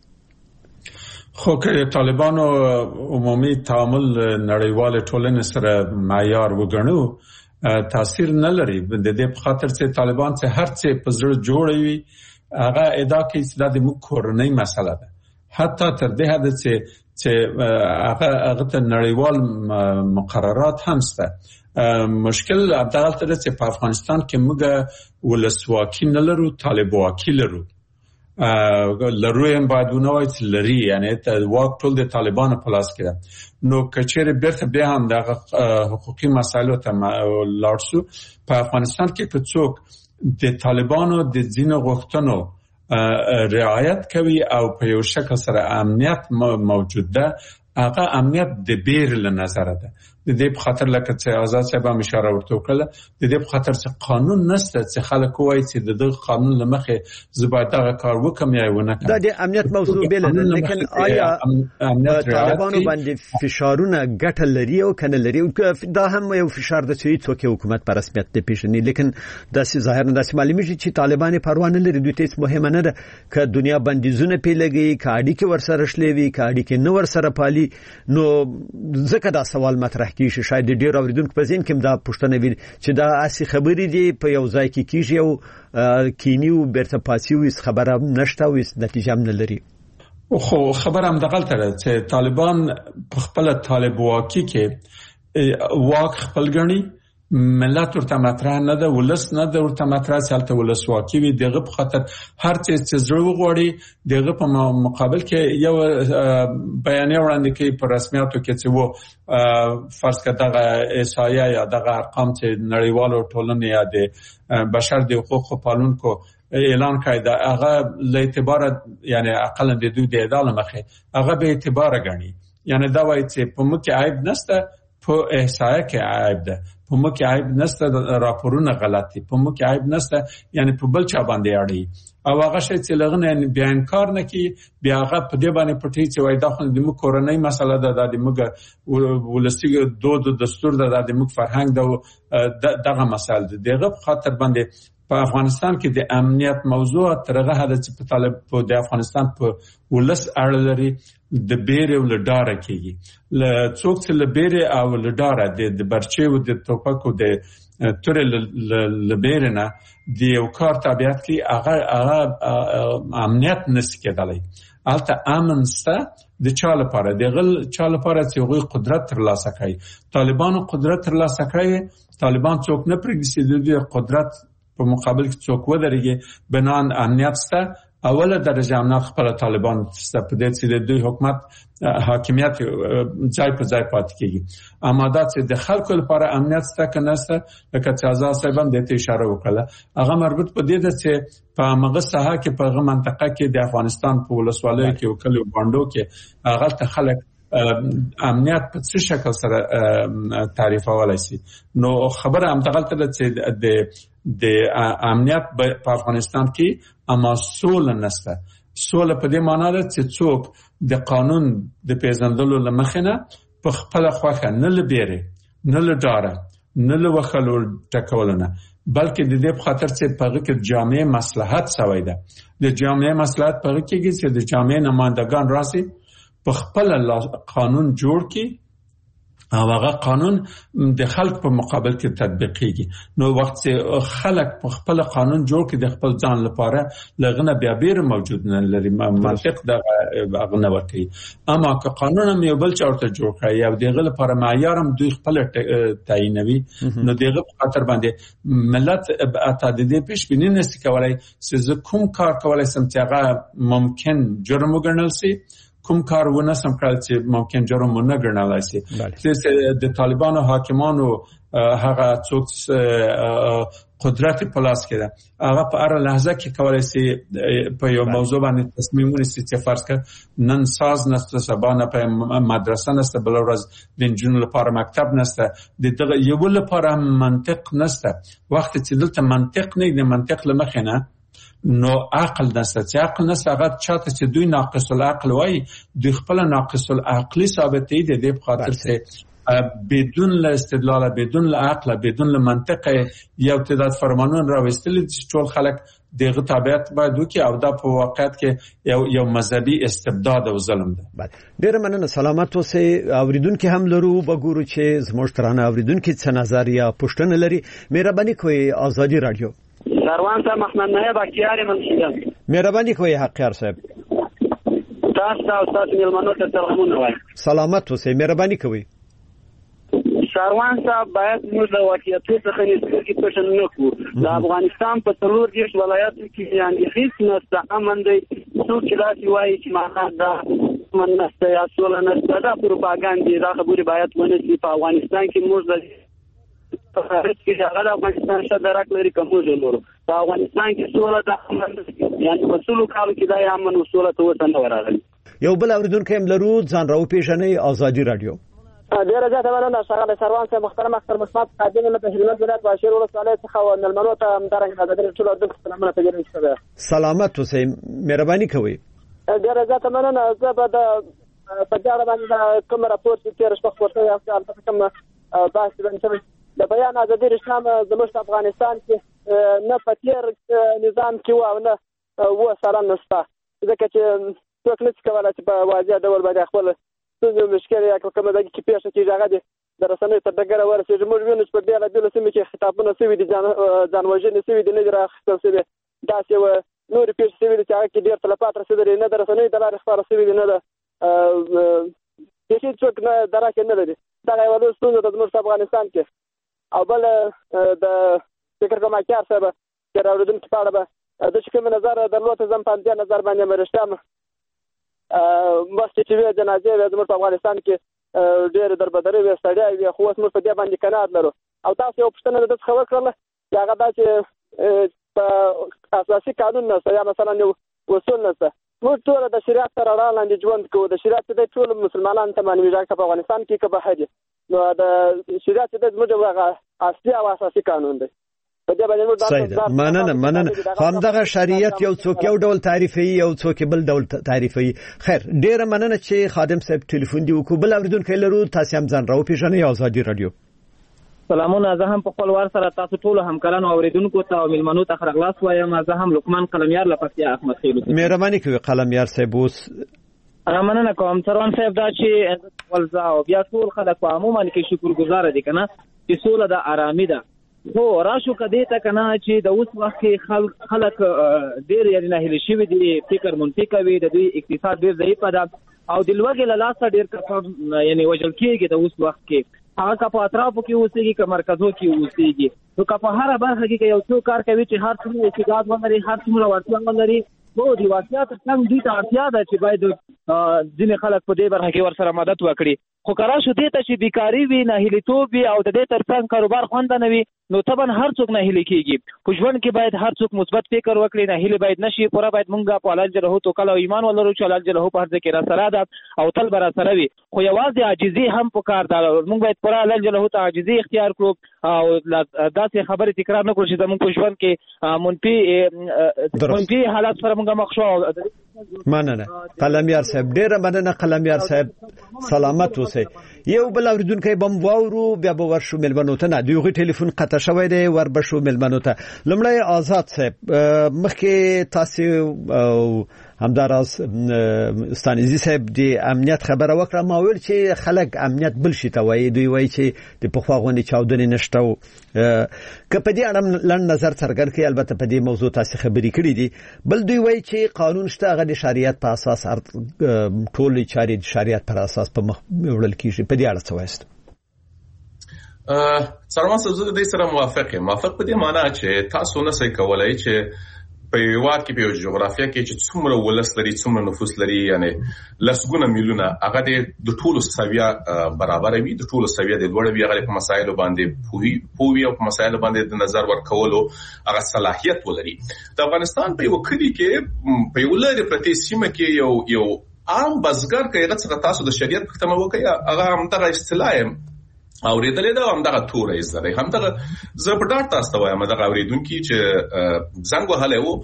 خو که طالبانو عمومي تعامل نړیوال ټولنې سره معیار وګڼو تاثیر نه لري. د دې په خاطر چې طالبان چې هر څه په زړه جوړوي هغه ادعا کوي چې دا د موږ کورنۍ مسله ده، حتی تر دې حد چې چې هغه هغه ته نړیوال مقررات هم شته. مشکل ابدال تر چې په افغانستان کې موږ ولسواکي نه لرو، طالب واکي لرو. لروي هم باید ونوای چې لري، یعنی ته واک ټول د طالبانو په لاس کې ده. نو کچېره بیرته بیا هم د حقوقي مسایلو ته لاړ شو. په افغانستان کې که څوک د طالبانو د ځینو غوښتنو رعایت کوي او په یو شکل سره امنیت موجود ده، هغه امنیت د بیر له نظره ده. د دې په خاطر لکه چې آزاد صاحب هم اشاره ورته وکړه، د دې په خاطر چې قانون نشته چې خلک وایي چې د دغه قانون له مخې زه باید دغه کار وکړم یا ونه کړم. دا د امنیت موضوع بیل ده، لیکن آیا طالبانو باندې فشارونه ګټه لري او کنه لري؟ دا هم یو فشار ده چې څوک حکومت په رسمیت نه پیژني، لیکن داسې ظاهرا داسې معلومیږي چې طالبان پروا نه لري، دوی ته هیڅ مهمه نه ده که دنیا بندیزونه پې لګي، که اړیکې ورسره شلې وي، که اړیکې نه ورسره پالي. نو ځکه دا سوال مطرح کیږي. شاید ډیر اوریدونکو په ذهن کې دا پوښتنه وي چې دا اسی خبرې دي په یو ځای کې کیږي او کینیو بیرته پاسیو هیڅ خبره نشته او هیڅ نتیجه هم نه لري. خو خبر هم دغه تر چې طالبان په خپل طالب واکي کې واک خپل غني ملت ورته مطرح نه ده, ولس نه ده ورته مطرح, سالته ولس واکي وي دغه په خاطر هر څه چې زړه وغوړي دغه په مقابل کې یو بیان وړاندې کوي په رسمیاتو کې چې وو فرض کړه دغه احصایه یا دغه ارقام چې نړیوالو ټولنې یا د بشر د حقوقو پالونکو اعلان کړی دا هغه له اعتبار یعنی اقل د دوی د ادعا مخه هغه به اعتبار غني, یعنی دا وایي چې په مکه عیب نشته, په احصایه کې عیب ده, په مکه عیب نشته, راپورونه غلط دي, په مکه عیب نشته, یعنی په بل چا باندې اړي او هغه شی چې لغنه بیان کار نه کی بیا هغه په دې باندې پټي چې وای داخله د مو کورنۍ مسله ده د موږ ولستي دود دستور ده د موږ فرهنګ ده دغه مسله ده. دغه په خاطر باندې په افغانستان کې د امنیت موضوع ترغه هدا چې په طالب په د افغانستان په ولس اړه لري د بیره ول ډاره کېږي ل څوک چې ل بیره او ل ډاره د برچې او د توپکو د تر ل بیره نه د یو کار تابعیت کې هغه هغه امنیت نس کېدلی. البته امن سته د چا لپاره د غل چا لپاره چې غوي قدرت ترلاسه کوي. طالبانو قدرت ترلاسه کوي, طالبان څوک نه پرېږدي د قدرت په مقابل کې څوک ودرېږي بنان امنیت سته. اوله درجه امنیت خپل طالبان سته په دې چې د دوی حکومت حاکمیت ځای په ځای پاتې کیږي. اما دا چې د خلکو لپاره امنیت سته که نه سته لکه چې آزاد صاحب هم دې ته اشاره وکړه هغه مربوط په دې ده چې په هغه ساحه کې په هغه منطقه کې د افغانستان په ولسوالیو کې او کلیو باندو کې هغه ته خلک امنیت په څه شکل سره تعریفولای شي. نو خبره هم دغه ته چې د د امنیت په افغانستان کې اما سوله نشته. سوله په دې معنی ده چې څوک د قانون د پیژندلو لمخنه په خپل خوخه نه لبيره نه لډاره نه لوخلو ټکولنه بلکې د دې په خاطر چې په هغه کې جامع مصلحت سوی ده. د جامع مصلحت په هغه کې چې د جامع نمائندگان راسي په خپل قانون جوړ کی او هغه قانون د خلک په مقابل کې تطبیقيږي. نو وخت چې خلک په خپل قانون جوړ کړي د خپل ځان لپاره لغنه بیا بیر موجود نه لري منطق د هغه نه ورکي. اما که قانون هم یو بل چارته جوړ کړي او دغه لپاره معیار هم دوی خپل تعینوي نو دغه په خاطر باندې ملت اتعددي پیش بینی نشي کولای چې کوم کار کولای سم چې هغه ممکن جرم وګڼل شي کوم کار ونه سم کړل چې ممکن جرم نه ګڼلای شي. چې د طالبانو حاکمانو هغه څوک قدرت په لاس کې ده هغه په هر لحظه کې کولای شي په یو موضوع باندې تصمیم ونیسي چې فرض کړه نن ساز نسته سبا نه په مدرسه نسته بل ورځ د جنونو لپاره مکتب نسته د دغه یو لپاره منطق نسته. وخت چې دلته منطق نه د منطق لمخنه نو عقل نسته چې عقل نسته هغه چاته چې دوی ناقص العقل وای دوی خپل ناقص العقلی ثابتې دي د په خاطر چې بدون له استدلال بدون له عقل بدون له منطق یو تعداد فرمانون راوستل چې ټول خلک دغه تابعیت باید وکړي او دا په واقعیت کې یو یو مذهبي استبداد او ظلم ده. ډیر مننه سلامت اوسئ. اوریدونکو هم لرو وګورو چې زموږ ترانه اوریدونکو څه نظر یا پوښتنه لري. مهرباني کوئ آزادی رادیو سروان صاحب محمد نایب اختیار منشیدم. مهرباني کوئ حقیار صاحب. تاسو او تاسو ملمنو ته سلامونه وایم. سلامت اوسئ. مهرباني کوئ. سروان صاحب باید موږ د واقعیتو څخه نسبتي پښتون نه کوو. د افغانستان په څلور دیرش ولایاتو کې یعنی هیڅ نسته امن دی. څوک چې داسې وایي چې معنا دا امن نسته یا سوله نسته دا پروپاګاندا دی. دا خبرې باید ونه شي. په افغانستان کې موږ د په خارج کې هغه د افغانستان شدرک لري کوم ځلورو په افغانستان کې سوله د امن یعنی په څلو کالو کې د امن او سوله ته وسنه ورغلی. یو بل اوریدونکو هم لرو ځان راو پیژنې آزادی رادیو. ډیره زیاته مننه ښاغلی سروان صاحب. محترم اختر مثبت قادم له هلمند ولایت باشیر ولسوالۍ څخه او ملمنو ته همدارنګه د ټولو اردو سلامونه پیژنم شوی. سلامت اوسئ. مهرباني کوئ. ډیره زیاته مننه. زه به د په دې اړه باندې کوم راپور چې تېره شپه خپور شوی البته کوم بحث باندې شوی د بیان ازادي رسنام زموږ په افغانستان کې نه په تېر نظام کې و او نه اوه ساله نشته ځکه چې څوک نشي کولی چې په واضح ډول باندې خپل ستونزې او مشکلې یا کومه دغه کې پیښه کېږي هغه د رسنیو تر ډګره ورسېږي. موږ وینو چې په بېلابېلو سیمو کې خطابونه سوي دي، ځان وژنې سوي دي، نه دي رااخیستل سوي. داسې یوه نورې پېښې سوي دي چې هغه کې ډېر تلفات رسېدلي، نه د رسنیو د لارې خپاره سوي دي، نه د بیخي څوک نه درک یې نه لري. دغه یوه لویه ستونزه ده زموږ په افغانستان کې. او بله د فکر کوم اکیار صاحب چې راورېدونکي په اړه به ده چې کوم نظر درلود، زه هم په همدې نظر باندې یم. رښتیا مخکې چې وې جنازې وې زموږ په افغانستان کې ډېرې دربدرې وې، ستړیا وې، خو اوس موږ په دې باندې قناعت لرو. او تاسو یوه پوښتنه د ده څخه وکړله چې هغه دا چې په اساسي قانون نشته یا مثلا یو اصول نشته. موږ ټول د شریعت سره رڼا لاندې ژوند کوو. د شریعت چې دی ټول مسلمانانو ته معنوي که په افغانستان کې که بهر. نو د شریعت چې دی زموږ هغه اصلي او اساسي قانون دی. مننه مننه همدغه شریعت یو څوک یو ډول تعریفي، یو څوک بل ډول تعریفي. خیر ډیره مننه چې خادم صاحب ټلیفون دی وکړو. بل اوریدونکو لرو، تاسو هم ځان راو پیژنئ. آزادي رادیو. سلامونه. زه هم په خپل وار سره تاسو ټول همکارانو اوریدونکو ته او ملمنو ته خیر غلاس وایم. زه هم لقمان قلمیار له پکتیا احمد خیلو. مهرباني کوئ قلمیار صاحب. اوس مننه کوم سروان صاحب دا چې ولزا او بیا ټول خلک عموما کې شکرګزار دي کنه چې سوله د آرامي ده. هو راشو کدی ته کنه چې د اوس وخت کې خلک خلک ډیر یعنی نه هلي شوی دي، فکر منفي کوي، د دوی اقتصاد ډیر ضعیف ده او د لوګي له لاسه ډیر کفن یعنی وجل کېږي د اوس وخت کې. هغه که په اطرافو کې اوسېږي که مرکزو کې اوسېږي. نو که په هره برخه کې یو څوک کار کوي چې هر څومره استعداد ولري، هر څومره وړتیا ولري، نو د واقعیت څنګه دوی ته اړتیا ده چې باید ځینې خلک په دې برخه کې ورسره مدد وکړي. خو که راشو دې ته چې بیکاري وي، ناهیلیتوب وي او د دې تر څنګ کاروبار خوند نه وي، نو طبعا هر څوک ناهیلي کېږي. په ژوند کې باید هر څوک مثبت فکر وکړي، ناهیلي باید نشي. پوره باید مونږ په الله جل جلاله توکل او ایمان ولرو چې الله جل جلاله په هر ځای کې راسره ده او تل به راسره وي. خو یوازې عاجزي هم پکار ده. مونږ باید پوره الله جل جلاله ته عاجزي اختیار کړو او داسې خبرې تکرار نه کړو چې زموږ په ژوند کې منفي منفي حالات سره مونږ مخ شو. مننه قلمیار صاحب. ډیره مننه قلمیار صاحب. سلامت اوسئ. یو بل اوریدونکو بم واورو بیا به ورشو ملمنو ته. نه دیغه ټلیفون قطع شوی دی، ور بشو ملمنو ته. لمړی آزاد صاحب مخکې تاسو همداراز ستانیزی صاحب دی امنیت خبره وکړه. ما ویل چې خلک امنیت بل شي ته وایي، دوی وایي چې د پخوا غونډې چاودنې نشته. که په دې اړه لنډ نظر څرګند کړي، البته په دې موضوع تاسو خبرې کړې دي. بل دوی وایي چې قانون شته، هغه د شریعت په اساس ټول چارې د شریعت پر اساس په مخ وړل کیږي. په دې اړه څه وایست؟ سلام زه د دې سره موافق یم. موافق په دې معنی چې تاسو نه سې کولای چې په یوه کې په جغرافیه کې چې څومره ولس لري، څومره نفوس لري، یعنی لسګونه میلیونه، هغه د ټولو سویا برابر وي، د ټولو سویا د لوړ وي، هغه په مسایلو باندې پوهی پوهی او په مسایلو باندې د نظر ورکولو هغه صلاحیت ولري. د افغانستان په یو کلی کې په یو لري پرتی سیمه کې یو یو عام بزګر کې هغه څنګه تاسو د شریعت په تمه وکړي، هغه هم دغه اصطلاح او ریدلې دا هم دغه تورې زره هم دغه زه په ډاټ تاسو ته وایم دغه اوریدونکو چې زنګ وهله وو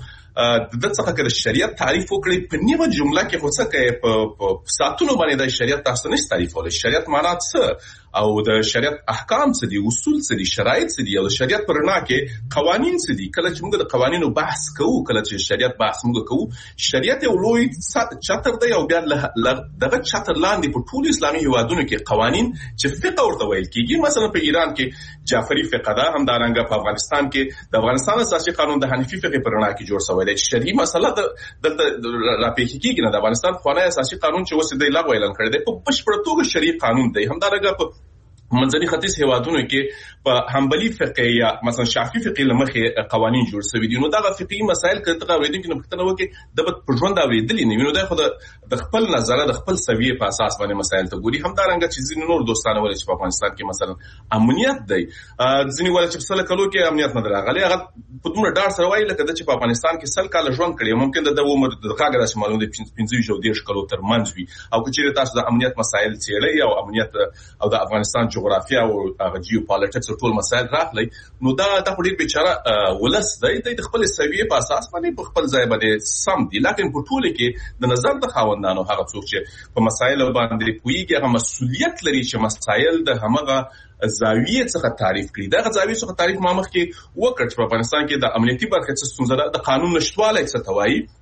د څه کړه شریعت تعریف وکړي په نیمه جمله کې خو څه کوي په ساتلو باندې د شریعت تاسو نه تعریفول. شریعت معنا څه او د شریعت احکام څه دي، اصول څه دي، شرایط څه دي، او د شریعت پر نه کې قوانین څه دي. کله چې موږ د قوانینو بحث کوو، کله چې شریعت بحث موږ کوو، شریعت یو لوی چتر دی او بیا دغه چتر لاندې په ټول اسلامي هیوادونو کې قوانین چې فقه ورته ویل کیږي. مثلا په ایران کې جعفری فقه ده، هم دارنګه په افغانستان کې د افغانستان اساسي قانون د حنفي فقه پر نه کې جوړ شوی دی. شرعي مسله دلته راپېښ کیږي نه. د افغانستان خوانی اساسي قانون چې وسه دی لغوه اعلان کړی دی په بشپړ توګه شرعي قانون دی. هم دارنګه په منځني ختیځ هیوادونو کې په حنبلي فقه یا مثلا شافعي فقه لمخې قوانین جوړ شوي دي. نو دا فقهي مسایل کله اوریدونکو نه پوښتنه وکړي د په ژوند اوریدلې نه ویني، دا خو د خپل نظر د خپل سویې په اساس باندې مسایل ته ګوري. هم دارنګه چې ځینې نور دوستانه ولې چې په افغانستان کې مثلا امنیت دی، ځینې ولې چې سل کلو کې امنیت نه درغلي، هغه په دومره ډار سره وایي لکه چې په افغانستان کې سل کال ژوند کړي، ممکن د عمر د هغه رسمي معلومات پنځه او دېرش کلو تر منځ وي. او چې تاسو د امنیت مسایل څېړئ او امنیت او د افغانستان جغرافیه او هغه جیوپالیټکس او ټول مسایل راغلي، نو دا د ډېر بیچاره ولس دی د خپل سویې په اساس باندې په خپل ځای باندې سم دي. لکه په ټوله کې د نظر د خاوندانو هغه څوک چې په مسایل باندې پوهیږي هغه مسؤلیت لري چې مسایل د همغه زاویې څخه تعریف کړي. دا زاویې څخه تعریف ما مخکې وکړ چې په افغانستان کې د امنیتي برخې څخه ستونزه ده، د قانون نشټوالی څه ته وایي،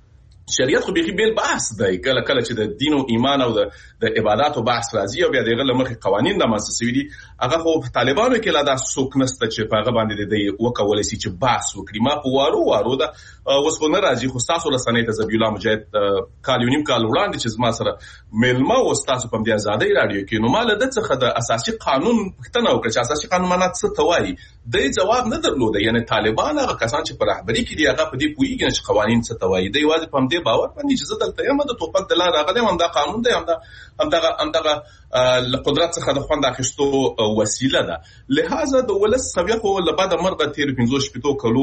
شریعت خو به بیل بحث دی کله کله چې د دین او ایمان او د عبادت او بحث راځي او بیا دغه لمخې قوانين د مؤسسوي دي هغه خو طالبانو کې لا د سوک نسته چې په هغه باندې د وکول شي چې بحث وکړي ما په وارو وارو دا وسونه راځي خو تاسو له سنې ته زبیلا مجاهد کال یو نیم کال وړاندې چې ما سره ملما او تاسو په دې ازادي رادیو کې نو مال د څخه د اساسي قانون پښتنه وکړه چې اساسي قانون معنی څه توایي د جواب نه درلود یعنی طالبان هغه کسان چې په رهبری کې دي هغه په دې پویږي چې قوانين څه توایي دی واځي په دې باور باندې چې زه دلته یم د توپک د لار راغلی هم دا قانون دی هم دا هم دا هم دا له قدرت څخه د خوند اخیستو وسیله ده لہذا د ولس سویه خو له بعد مرګ تیر پنځه شپږ کلو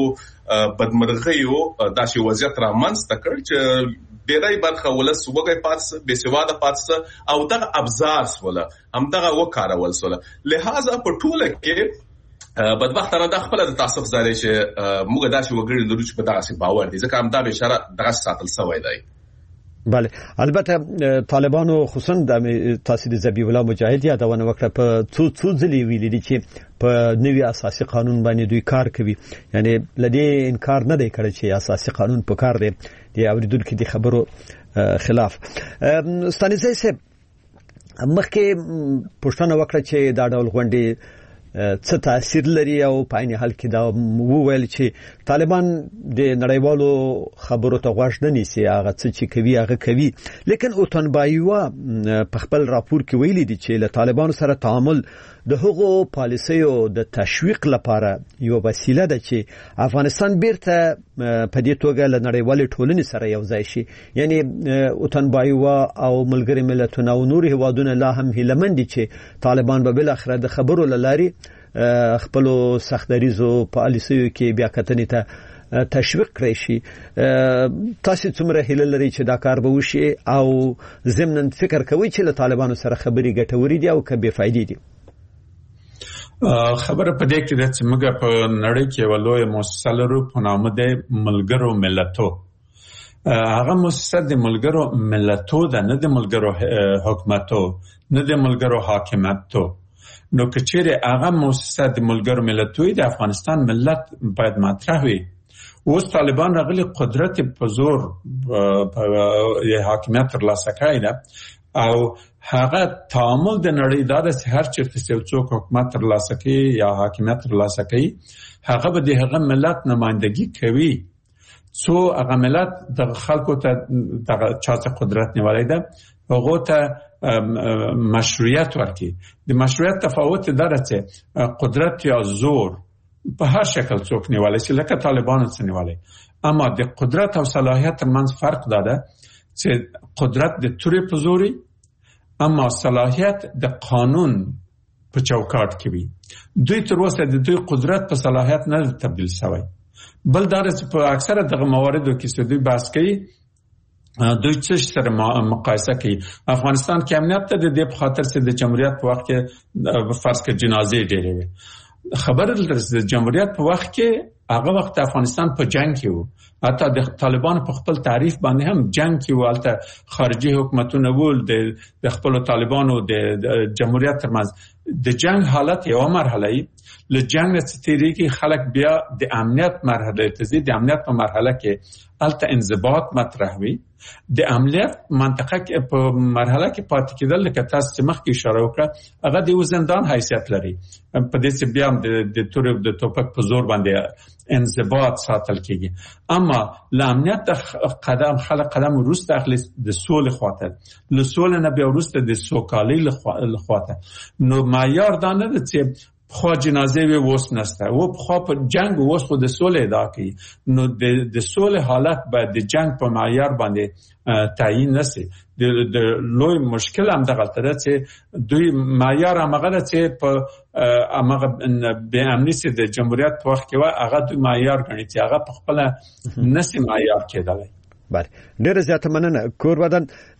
بدمرغیو دا شی وضعیت را منځته کړ چې ډیرای برخه ولس وګي پاتس به سواده پاتس او دغه ابزار ولا هم دغه وکارول سره لہذا په ټوله کې بدبخت را د خپل د تعصب زاري چې موږ داسې وګړي لرو چې په دغه څه باور دي ځکه هم دا به اشاره دغه ساتل سوی دی. بله البته طالبانو خصوصا د تاسیس ذبیح الله مجاهد یادونه وکړه په څو څو ځلې ویلي دي چې په نوي اساسي قانون باندې دوی کار کوي یعنی لدې انکار نه دی کړی چې اساسي قانون په کار دی دی اوریدونکو د خبرو خلاف ستانیزي سه مخکې پښتنه وکړه چې دا ډول غونډې څه تاثیر لري او په عین حال کې دا وویل چې طالبان د نړیوالو خبرو ته غوږ نه نیسي هغه څه چې کوي هغه کوي لیکن اوتنبایوا په خپل راپور کې ویلي دي چې له طالبانو سره تعامل د هغو پالیسیو د تشویق لپاره یو وسیله ده چې افغانستان بیرته په دې توګه له نړیوالې ټولنې سره یو ځای شي یعنی اوتنبایوا او ملګری ملتونه او نور هیوادونه لا هم هیلمن دي چې طالبان به بل اخره د خبرو لاري خپل سختدریزو پالیسیو کې بیا کتنې ته تشویق کړی شي تاسو څومره هیله لري چې دا کار به وشي او ضمن فکر کوي چې له طالبانو سره خبري ګټوري دي او که بے فائدې دي؟ خبره په دې کې ده چې موږ په نړۍ کې ولوي مؤسسه لرو په نامه د ملګرو ملتو هغه مؤسسه د ملګرو ملتو ده نه د ملګرو حکومتو نه د ملګرو حاکمیتو نو کچېره هغه مؤسسه د ملګرو ملتو د افغانستان ملت باید مطرح وي اوس طالبان راغلي قدرت په زور په حاکمیت ترلاسه کړی ده او هغه تعامل د نړۍ دا د هر چیرته چې څوک حکومت ترلاسه کوي یا حاکمیت ترلاسه کوي هغه به د هغه ملت نمائندګي کوي څو هغه ملت د خلکو ته د چاته قدرت نیولای ده هغه ته مشروعیت ورکړي د مشروعیت تفاوت دره چې قدرت یا زور په هر شکل څوک نیولای شي لکه طالبانو څخه نیولای اما د قدرت او صلاحیت ترمنځ فرق ده چې قدرت د توري په زوري اما صلاحیت د قانون په چوکاټ کې وي دوی تر اوسه د دوی قدرت په صلاحیت نه تبدیل شوی بل دا چې په اکثره دغه مواردو کې چې دوی بحث کوي دوی څه سره مقایسه کوي افغانستان کې امنیت ته د دې په خاطر چې د جمهوریت په وخت کې فرض کړه جنازې ډېرې وي خبره د جمهوریت په وخت کې هغه وخت افغانستان په جنگ کې و حتی د طالبان په خپل تعریف باندې هم جنگ کې و البته خارجي حکومتونه ول د خپل طالبانو د جمهوریت ترمنځ د جنگ حالت یو مرحله ای له جنگ ستېری کې خلک بیا د امنیت مرحله ته ځي د امنیت په مرحله کې البته انضباط مطرح وي د امنیت منطقه کې په مرحله کې پاتې کېدل لکه تاسو چې مخکې اشاره وکړه هغه د زندان حیثیت لري په دې چې بیا د تور د توپک په زور باندې انضباط ساتل کېږي اما ل امنیت قدم خلک قدم وروسته اخلي د سولې خواته له سولې نه بیا وروسته د سوکالۍ لخواته نو معیار دا نه ده چې خو جنازې وي ووس نسته و خو په جنگ ووس خو د سولې ادا کوي نو د د سولې حالت باید د جنگ په معیار باندې تعیین نشي د لوی مشکل هم دغه تر چې دوی معیار هغه چې په هغه به امنیت د جمهوریت په وخت کې هغه دوی معیار غني چې هغه په خپل نشي معیار کېدلی بله ډیره زیاته مننه کور بدن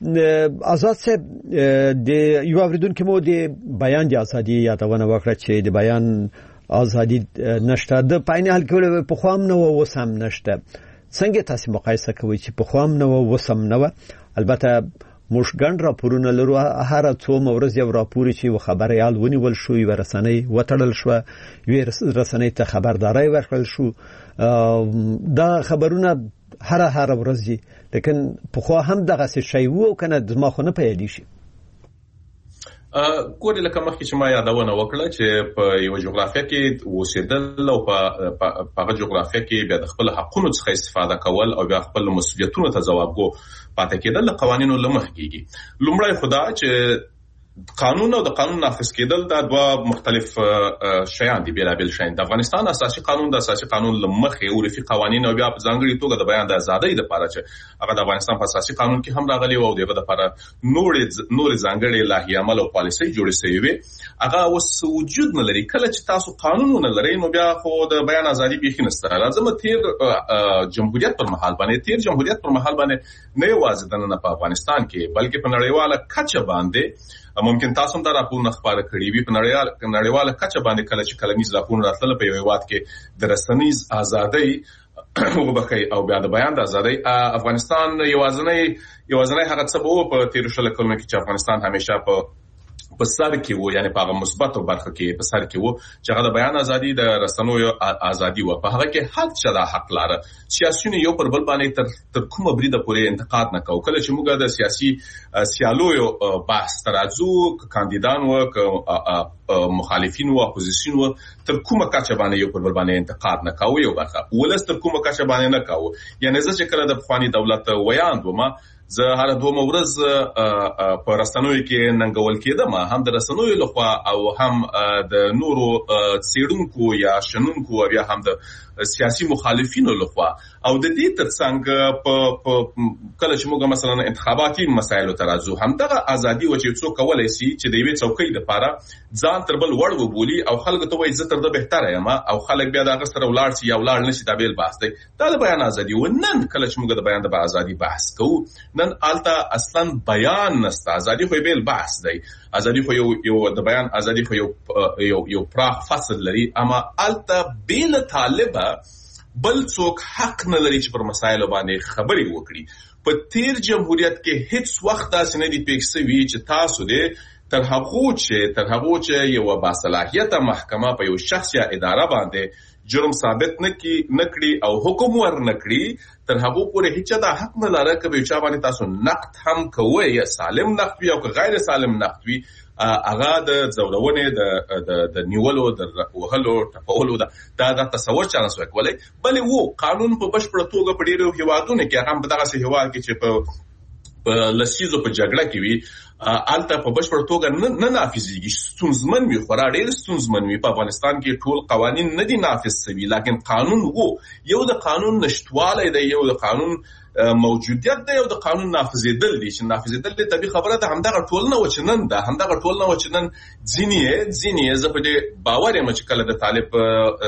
آزاد صاحب د یو اوریدونکو مو د بیان د ازادي یادونه وکړه چې د بیان ازادي نشته د پاینه حل کول په خوام نه وسم نشته څنګه تاسو مقایسه کوئ چې په خوام نه وسم نه البته موږ ګڼ راپورونه لرو هر څو مورز یو راپور چې خبره یال ونیول شو یو رسنۍ وټړل شو یو رسنۍ ته خبرداري ورکړل شو دا خبرونه هر هر ورځ لیکن په خو هم دغه څه شی وو کنه د ما خو نه پیدا شي. ګورې لکه مخکې چې ما یادونه وکړه چې په یو جغرافیه کې اوسېدل او په هغه جغرافیه کې بیا د خپل حقونو څخه استفاده کول او بیا خپل مسؤلیتونو ته ځوابګو پاتې کېدل د قوانینو له مخې کېږي. لومړی خو دا چې قانون او د قانون نافذ کېدل دا دوه مختلف شیان دي، بیلابیل شیان. د افغانستان اساسي قانون د اساسي قانون له مخې عرفي قوانین او بیا په ځانګړي توګه د بیان د ازادۍ لپاره چې هغه د افغانستان په اساسي قانون کې هم راغلي او دغه لپاره نورې نورې ځانګړي لایحې عمل او پالیسۍ جوړې شوې وي، هغه اوس وجود نه لري. کله چې تاسو قانون نه لرئ نو بیا خو د بیان ازادي بیخي نشته. لازم تیر جمهوریت پر مهال باندې تیر جمهوریت پر مهال باندې نه یوازې د نن په افغانستان کې بلکې په نړیواله کچه باندې ممکن تاسو هم دا راپورونه خبره کړی وي، په نړیواله نړیواله کچه باندې کله چې کلمیز راپورونه راتلل په یو وخت کې د رسنیز ازادۍ وبخي او بیا د بیان د ازادۍ افغانستان یوازنۍ یوازنۍ هغه څه وو په تیر شل کلونو کې چې افغانستان همیشه په په سر کې وو، یعنی په هغه مثبت برخه کې په سر کې وو چې هغه د بیان ازادي د رسنیو ازادي وو. په هغه کې هر څه د حق لاره سیاسيون یو پر بل باندې تر تر کومه بریده پورې انتقاد نه کوي. کله چې موږ د سیاسي سیالویو بحث ترازو کاندیدان او مخالفین او اپوزیسیون و تر کومه کچه باندې یو پر بل باندې انتقاد نه کوي، یو برخه ولس تر کومه کچه باندې نه کوي. یعنی زه چې کله د افغاني دولت ویاند وم زه هر دوه ورځ په رسنیو کې ننګول کېدم، هم د رسنیو لخوا او هم د نورو څېړونکو یا شنونکو او یا هم د سیاسي مخالفینو لخوا. او د دې ترڅنګ په کله چې موږ مثلا انتخاباتي مسایلو ته راځو هم دغه ازادي و چې څوک کولای شي چې د یوې څوکۍ لپاره ځان تر بل وړ وبولي او خلک ته وایي زه تر ده بهتره یم او خلک بیا دغه سره ولاړ شي یا ولاړ نشي، دا بیل بحث دی. دا د بیان ازادي و. نن کله چې موږ د بیان د ازادي بحث کوو نن آلته اصلا بیان نسته. ازادي خو بیل بحث دی، ازادي خو یو یو د بیان ازادي خو یو یو یو پراخ فصل لري، اما آلته بیل طالبه بل څوک حق نه لري چې پر مسایلو باندې خبرې وکړي. په تیر جمهوریت کې هیڅ وخت داسې نه دی پېښ شوی چې تاسو دې تر هغو چې تر هغو چې یو باصلاحیته محکمه په یو شخص یا اداره باندې جرم ثابت نکړي نکړي او حکم ور نکړي تر هغه پورې هیڅ دا حق نه لري چې به چا باندې تاسو نقد هم کوی، یا سالم نقد وي او غیر سالم نقد وي، هغه د زورونې د د د نیولو د وهلو ټپولو دا د تصور چانس وکولای. بلې وو قانون په بشپړ توګه په ډیرو هیوادونو کې هم په دغه سه هیواد کې چې په په لسیزو په جګړه کې وي آلته په بشپړ توګه نه نافذيږي، ستونزمن وي، خورا ډېر ستونزمن وي. په افغانستان کې ټول قوانين نه دي نافذ شوي، لکه قانون وو. یو د قانون نشټوالی دی، یو د قانون موجودیت دی، یو د قانون نافذېدل دي. چې نافذېدل دي طبيعي خبره ده، همدغه ټول نه و چې نن ده، همدغه ټول نه و چې نن ځینې ځینې زه په دې باور یم چې کله د طالب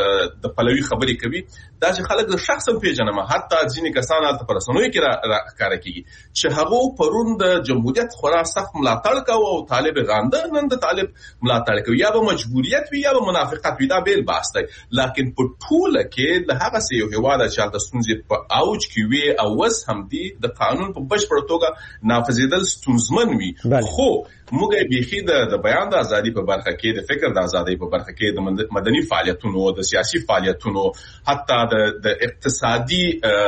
د پلوي خبرې کوي دا چې خلک د شخصا پیژنم، حتی ځینې کسان هلته په رسنیو کې راښکاره کېږي چې هغو پرون د جمهوریت خورا سخت ملاتړ کوي او طالب غانده نن د طالب ملاتړ کوي، یا به مجبوریت وي یا به منافقت وي، دا بیل بحث دی. لکن په ټوله کې له هغه څه یو هېواد چې هلته ستونزې په اوج کې وي او اوس هم دي د قانون په بشپړ توګه نافذېدل ستونزمن وي. خو موږ بیخي د بیان د ازادي په برخه کې، د فکر د ازادۍ په برخه کې، د مدني فعالیتونو، د سیاسي فعالیتونو، حتی د اقتصادي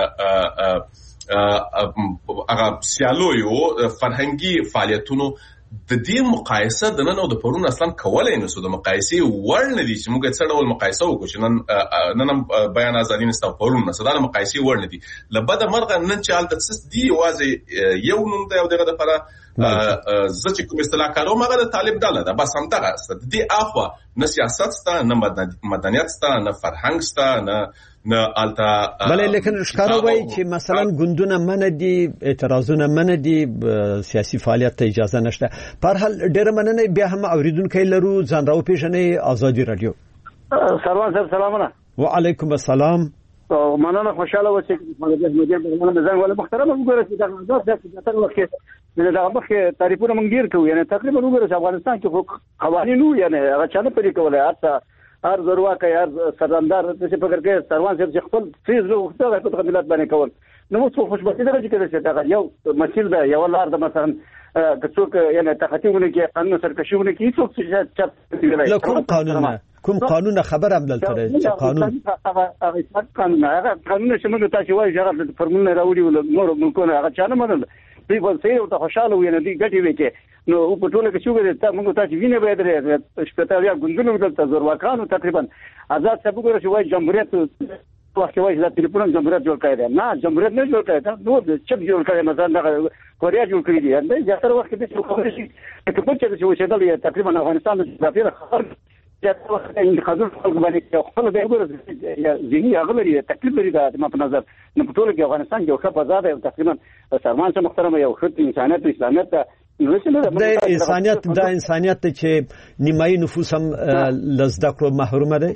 هغه سیالویو فرهنګي فعالیتونو د دې مقایسه د نن او د پرون اصلا کولای نه سو. د مقایسې وړ نه دي چې موږ څه ډول مقایسه وکړو چې نن نن بیان ازادي نشته، پرون نه سره مقایسې وړ نه دي. لبد مرغه نن چې حالت څه دی واځي یو نوم دی او دغه لپاره زه چې کوم اصطلاح کاروم هغه د طالب ډله ده، بس همدغه است. د دې اخوا نه سیاست سته، نه مدنیت سته، نه فرهنګ سته، نه نه آلتا. بله لیکن ښکاره وایي چې مثلا ګوندونه منع دي، اعتراضونه منع دي، سیاسي فعالیت ته اجازه نشته. په هر حال ډېره مننه. بیا هم اوریدونکي لرو، ځان راوپېژنئ. ازادي رادیو. سلام صاحب، سلامونه. وعلیکم السلام. مننه، خوشاله اوسئ. مولوي احمدي محمد زنګ ولا محترم وګورئ چې دا د دغه وخت کې دا مخکې تعریفونه مونږ ډیر کوو، یعنی تقریبا وګورئ چې افغانستان کې قوانینو یعنی هغه چا نه پرې کولای، حتی هر ضرورت کوي، هر سردار څه فکر کوي سروان صاحب چې خپل فیز له وخته په قبیلت باندې کول. نو څو خوشبختي درجه کې چې دا یو مسیل ده، یو لار ده. مثلا که څوک یعنی تخطیونه کې قانون سرکشیونه کې څوک چې له کوم قانونه کوم قانون خبر هم دلته چې قانون هغه هغه قانون هغه قانون چې موږ تاسو وایي هغه فرمونه راوړي ول نور ملکونه هغه چانه منل دوی په څیر ته خوشاله وي نه دي ګټي وکي نو په ټوله کې شوګر ته موږ تاسو ویني به درې شپته یا ګوندونو دلته زورواکانو تقریبا آزاد سبو ګره شوی جمهوریت وخت وایي دا ټلیفون جمهوریت جوړ کړی دی نه جمهوریت نه جوړ کړی دا نو چپ جوړ کړی مثلا دا کوریا جوړ کړی دی دا زیاتره وخت د څه خبرې شي چې په څه چې وشدل تقریبا افغانستان د ځافیر خبر زیاتره وخت انتخابات خلک باندې خپل د وګړو ځینی اغلري تکلیف لري دا په نظر نه په ټول کې افغانستان یو ښه بازار دی تقریبا سرمان څخه محترم یو ښه انسانیت اسلامیت د انسانیت دا انسانیت چې نیمایي نفوس هم لزده کړو محروم دي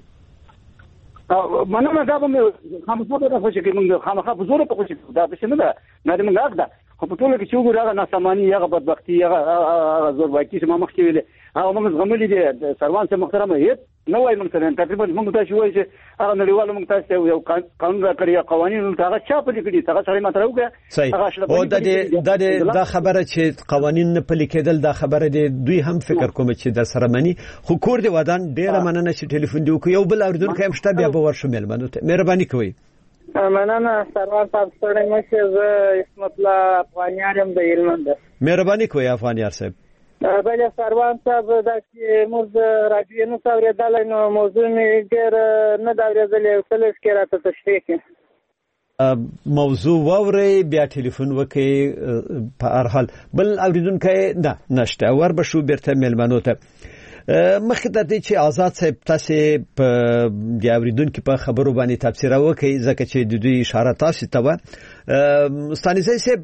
مننه دا به خامخا په خوشي کې موږ خامخا په زور په خوشي دا څه نه ده نه موږ اګدا خو په ټول کې چې وګورئ هغه ناسمانی هغه بدبختی هغه زورواکي چې ما مخکې ویل هغه موږ زغملي دي سروان څخه محترم هیڅ نو وايي مثلا تقریبا موږ تاسو وایي چې هغه نړیوال موږ تاسو یو قانون را کړی قوانين هغه چا په لیکلي هغه سره ماته وګه هغه د د د خبره چې قوانين په لیکدل دا خبره دي دوی هم فکر کوم چې د سرمنی خو کور دی ودان ډیره مننه چې ټلیفون دی وکړو یو بل اردن کې مشته بیا به ورشمل منو ته مهرباني کوئ مننه سروان صاحب ستړی مشه زه اسمت الله افغانیارم د هلمند مهرباني کوئ افغانیار صاحب بله سروان صاحب دا چې موږ راډیو نه اورېدلی نو موضوع مې ډېر نه ده اورېدلې کله چې راته تشریح کړي موضوع واورئ بیا ټلیفون وکړئ په هر حال بل اورېدونکی نه نشته وربشو بیرته میلمنو ته مخکې د دې چې آزاد صاحب تاسو په د اوریدونکو په خبرو باندې تفسیر وکړي ځکه چې د دوی اشاره تاسو ته و ستانیزي صاحب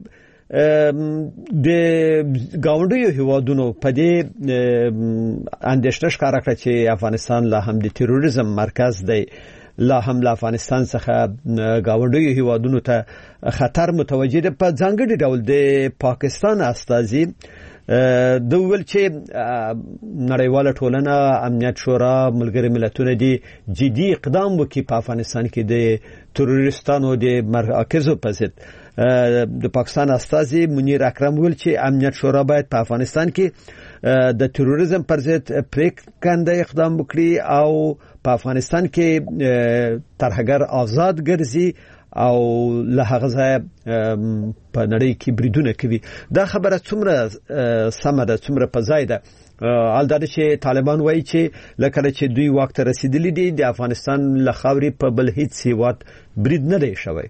د گاونډیو هیوادونو په دې اندېښنه ښکاره کړه چې افغانستان لا هم د تروریزم مرکز دی لا هم له افغانستان څخه گاونډیو هیوادونو ته خطر متوجه ده په ځانګړي ډول د پاکستان استازي د ول چې نړیواله ټولنه امنیت شورا ملګری ملتونه دي جدي اقدام وکړي په افغانستان کې د تروریستانو د مراکزو په ضد د پاکستان استازي منیر اکرم ول چې امنیت شورا باید په افغانستان کې د تروریزم پر ضد پریکنده اقدام وکړي او په افغانستان کې ترهګر آزاد ګرځي او له هغه ځای په نړۍ کې بریدونه کوي دا خبره څومره سمه ده څومره په ځای ده البته چې طالبان وایي چې لکه چې دوی وخت رسیدلی دي د افغانستان له خاورې په بل هیڅ هیواد برید نه دی شوی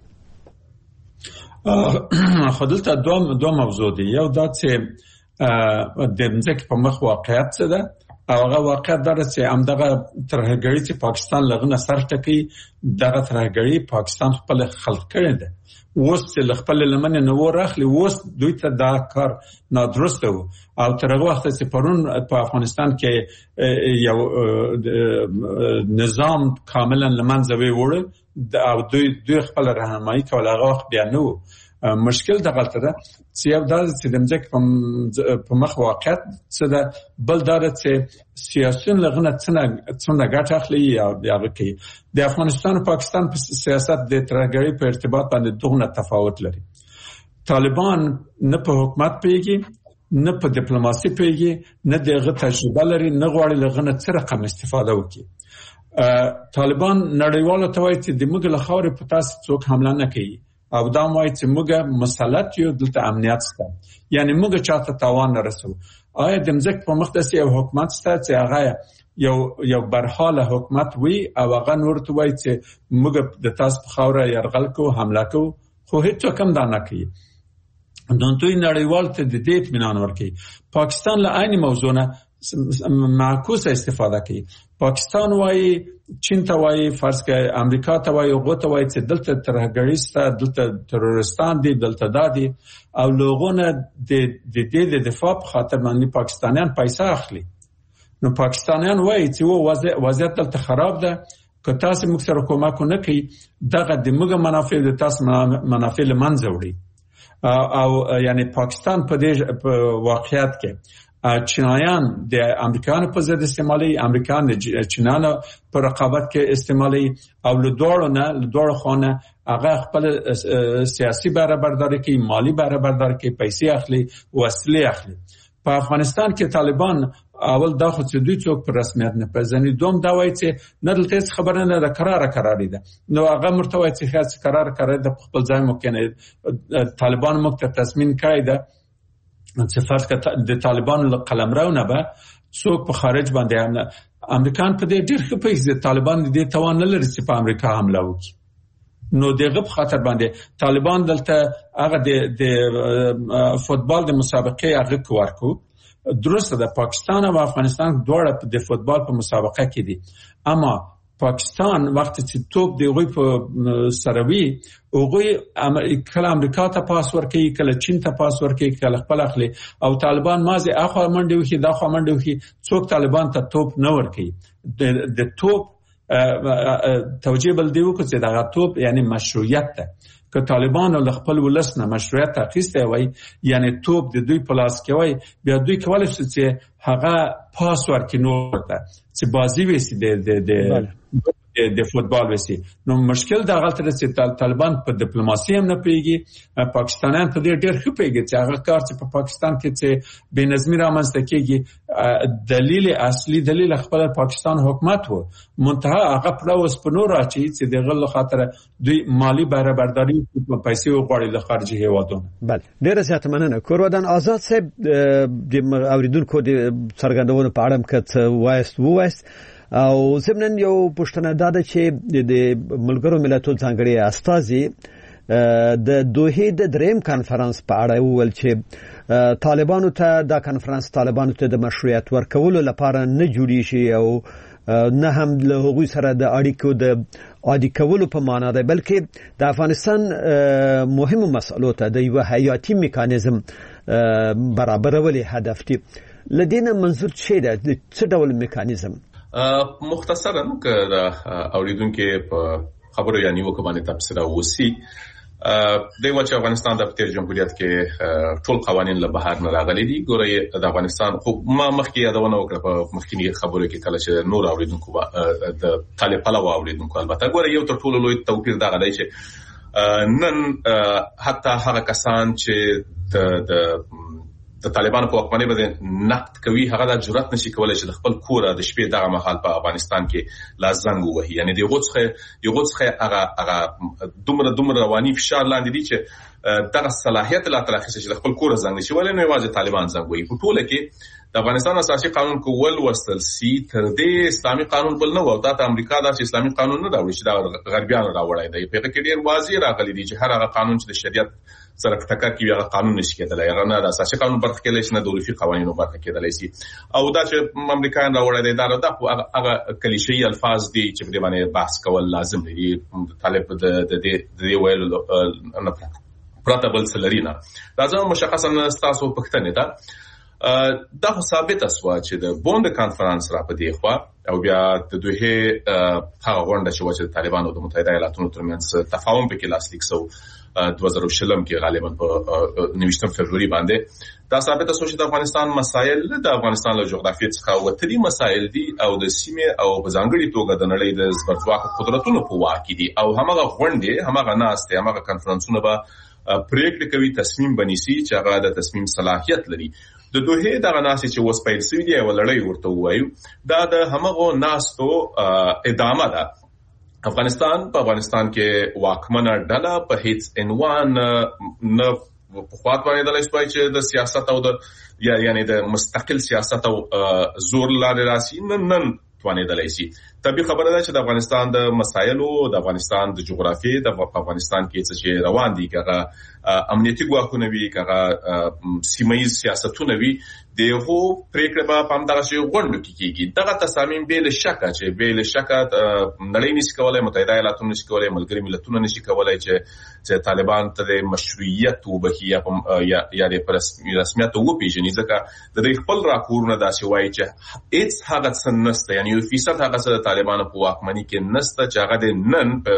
خو دلته دوه دوه موضوع دي یو دا چې د ځمکې په مخ واقعیت څه ده او هغه واقعیت دا چې همدغه ترهګري چې پاکستان لغنه سر ټکی دغه ترهګري پاکستان خپل خلق کړی دی اوس چې خپل لمن نه ورخلی اوس دوی ته دا کار نادرسته وو او تر هغه وخت چې پرون په افغانستان کې یو نظام کاملا لمنځه وړل او دوی دوی خپل راهنمایي کول هغه وخت بیا نو مشکل د غلطه ده چې یو دا چې د مځک په مخ واقعیت څه ده بل دا چې سیاسيون لغنه څنګه څنګه ګټه اخلي یا بیا کوي د افغانستان او پاکستان په سیاست د ترهګرۍ په ارتباط باندې دغه تفاوت لري طالبان نه په حکومت پیږي نه په ډیپلوماسي پیږي نه دغه تجربه لري نه غواړي لغنه څه رقم استفاده وکړي طالبان نړیواله توای چې د موږ له خاورې په تاسو څوک حمله نه کوي او دا وایي چې موږ مسلط یو دلته امنیت سته یعنی موږ چاته تاوان نه رسو آیا د مځک په مختص یو حکومت سته چې هغه یو یو برحاله حکومت وي او هغه نور ته وایي چې موږ د تاسو په خاوره يرغل کو حمله کو خو هیڅ کم دا نه کوي نو دوی نړیوال ته د دې اطمینان ورکوي پاکستان له عین موضوع نه معکوسه استفاده کوي پاکستان وایي چین ته وایي فرض کړئ امریکا ته وایي غو ته وایي چې دلته ترهګریسته دلته ترورستان دي دلته دادي او لوګونه د د دې د دفاع په خاطر باندې پاکستانیان پیسې اخلي نو پاکستانیان وایي چې و وضعیت دلته خراب ده که تاسو موږ سره کومک نه کوي دغه د موږ منافع د تاسو منافع لمنځه وړي او یعنی پاکستان په دې واقعیت کې چینایان د امریکایانو په ضد استعمالي امریکایان د چینانو په رقابت کې استعمالي او له دوړو نه له دوړو خونه هغه خپل سیاسي برابرداري کوي مالی برابرداري کوي پیسې اخلي وسلې اخلي په افغانستان کې طالبان اول دا خو چې دوی څوک په رسمیت نه پېژني، دوم دا وایي چې نه دلته هیڅ خبره نه ده، قراره قراري ده. نو هغه مرته وایي چې هیڅ قراره قراري ده، په خپل ځای ممکنه طالبان موږ ته تضمین کړی ده چې فرض کړه د طالبانو قلمرو نه به څوک په خارج باندې حمله، امریکایان په دې ډېر ښه پوهېږي طالبان دې توان نه لري چې په امریکا حمله وکړي. نو دغه په خاطر باندې طالبان دلته هغه د فوتبال د مسابقې هغه ورکو. درسته ده پاکستان او افغانستان دواړه د فوتبال په مسابقه کې دي، اما پاکستان وخت چې توپ دی غوي په سروي اوغوي کله امریکا ته پاس ورکړي، کله چین ته پاس ورکړي، کله خپل اخلي، او طالبان مازه اخو منډه وکي دا خو منډه وکي، څوک طالبان ته توپ نه ورکړي. د توپ توجیه بل دیو کو چې دا توپ یعنی مشروعیت ده، که طالبان له خپل ولس نه مشروعیت اخیسته وای یعنی توپ د دوی په لاس کې وای، بیا دوی کولای شي چې هغه پاس ورکړي نو ته چې بازی وسی د د د فوتبال وسی. نو مشکل دا غلطه ده چې طالبان په ډیپلوماسي هم نه پیږي، پاکستانیان په دې ډېر ښه پیږي چې هغه کار چې په پاکستان کې چې بې نظمي رامنځته کېږي، دلیل اصلي دلیل خپل پاکستان حکومت وو، منتها هغه پر اوس په نور راچی چې د غل خاطر دوی مالی برابرداري پیسې وغواړي له خارجي هیوادونو. بله ډېره زیاته مننه. کورودان آزاد صاحب د اوریدونکو د څرګندونو په اړه که وایست وایست او زمنن یو پښتنه داده چې د ملګرو ملتونو ځانګړي استازي د دوحې د دریم کانفرنس په اړه وویل چې طالبانو ته دا کانفرنس طالبانو ته د مشروعیت ورکولو لپاره نه جوړی شي او نه هم له هغوی سره د اړیکو د عادي کولو په معنا ده، بلکې د افغانستان مهمو مسئلو ته د یو حیاتي میکانیزم برابرولې هدف دی. لدينا منظور څه ده، څه ډول میکانیزم؟ مختصرا که اوریدونکو په خبرو یا نیوکه باندې تفسیر وسی د وچه افغانستان د تیر جمهوریت کې ټول قوانين له بهر نه راغلي دي. ګوره د افغانستان خو ما مخکې یادونه وکړه په مخکینی خبرو کې کله چې نور اوریدونکو د طالب پلو اوریدونکو البته ګوره یو تر ټولو لوی توپیر دا غلی چې نن حتی هغه کسان چې د د طالبانو په واکمنۍ باندې نقد کوي هغه د جرأت نشي کولای چې د خپل کور د شپې دغه مهال په افغانستان کې لا زنګ وهي، یعنی د غوڅخه د غوڅخه هغه هغه دومره دومره رواني فشار لاندې دي چې دغه صلاحیت لا ترخص چې د خپل کور زنګ نشي ولې نو واځي طالبان زنګ وهي. په ټوله کې د افغانستان اساسي قانون کول وستل سي تر دې اسلامي قانون بل نه وو، دا ته امریکا د اسلامي قانون نه راوړي چې دا غربیانو راوړی دی. په کې ډیر واضح راغلي دي چې هر هغه قانون چې د شریعت سره ټکر کوي هغه قانون نشي کېدلای، هغه نه د اساسي قانون برخه کې لښنه د اروپي قوانینو برخه کېدلای شي. او دا چې امریکایان راوړی دی دا د هغه کلیشې الفاظ دي چې په باندې بحث کول لازم دي. طالب د د دې ویل نه پراته بل سلرینا دا ځم مشخصا تاسو پښتنه ده دا ثابت اسوا چې د بوند کانفرنس را پدې خو او بیا د دوه هغه غونډه چې وجه طالبان او د متحده ایالاتونو ترمنځ تفاهم په کې لاسلیک سو دوه زره شلم کې غالبا په نوشتم فبرवरी باندې دا ثابت اسوا چې د افغانستان مسایل د افغانستان له جغرافیې څخه وتري مسایل دي او د سیمه او په ځانګړي توګه د نړۍ د زبرځواک قدرتونو په واک دي او همغه غونډه همغه ناسته همغه کانفرنسونه به پریکړه کوي، تصمیم بنيسي چې هغه د تصمیم صلاحیت لري. د دوه دغه ناسې چې وس پیل سوي دی ولړۍ ورته وایو دا د همغه ناستو ادامه ده. افغانستان په افغانستان کې واکمنه ډله په هیڅ عنوان نه په خاطر باندې د لښپای چې د سیاست او د یا یعنی د مستقل سیاست او زور لاره راسي نن نن توانې د لایسي. طبي خبره ده چې د افغانستان د مسایلو د افغانستان د جغرافیې د افغانستان کې څه روان دي کغه امنیتي ګواښونه وي کغه سیمایي سیاستونه وي دغه پریکړه په پام دغه شی غونډو کې کیږي. دغه تصامیم به له شک چې به له شک نړۍ نشي کولای، متحده ایالاتونه نشي کولای، ملګری ملتونه نشي کولای چې چې طالبان ته مشروعیت وبخي یا یا د رسمیت وپیژني ځکه د دې خپل راپورونه داسې وایي چې هیڅ هغه څه نشته، یعنی یو فیصد هغه څه طالبانو په واکمنۍ کې نشته چې هغه د نن په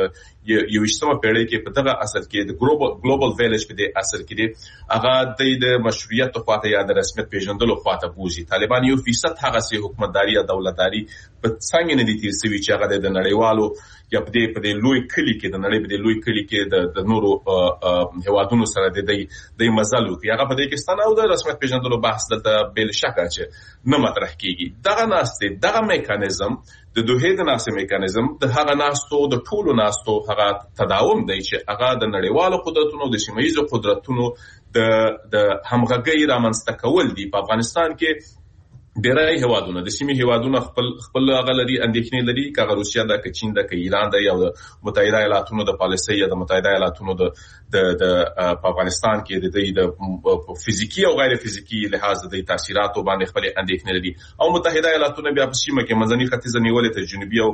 یویشتمه پیړۍ کې په دغه اصل کې د ګلوبل ګلوبل ویلیج په دې اصل کې دی هغه د مشروعیت خواته یا د رسمیت پیژندلو خواته بوزي. طالبان یو فیصد هغه سي حکومتداري یا دولتداري په څنګه نه دي تیر سوي چې هغه د نړیوالو یا په دې په دې لوی کلی کې د نړۍ په دې لوی کلی کې د نورو هوادونو سره د دې د مزلو کې هغه په دې کې ستنه او د رسمیت پیژندلو بحث دلته بل شکه چې نه مطرح کیږي. دغه ناسته دغه میکانیزم د دوه د ناسته میکانیزم د هغه ناستو د ټولو ناستو هغه تداوم دی چې هغه د نړیوالو قدرتونو د سیمه‌ایزو قدرتونو د د همغږي رامنځته کول دي. په افغانستان کې ډېرای هوادونه د سیمې هوادونه خپل خپل غلري اندېښنې لري کغه روسیا د چین د ایران د یا د متحده ایالاتونو د پالیسۍ یا د متحده ایالاتونو د د په افغانستان کې د د فزیکی او غیر فزیکی لحاظ د تاثیراتو باندې خپل اندېښنې لري او متحده ایالاتونه بیا په سیمه کې منځني ختیځ نیولې ته جنوبي او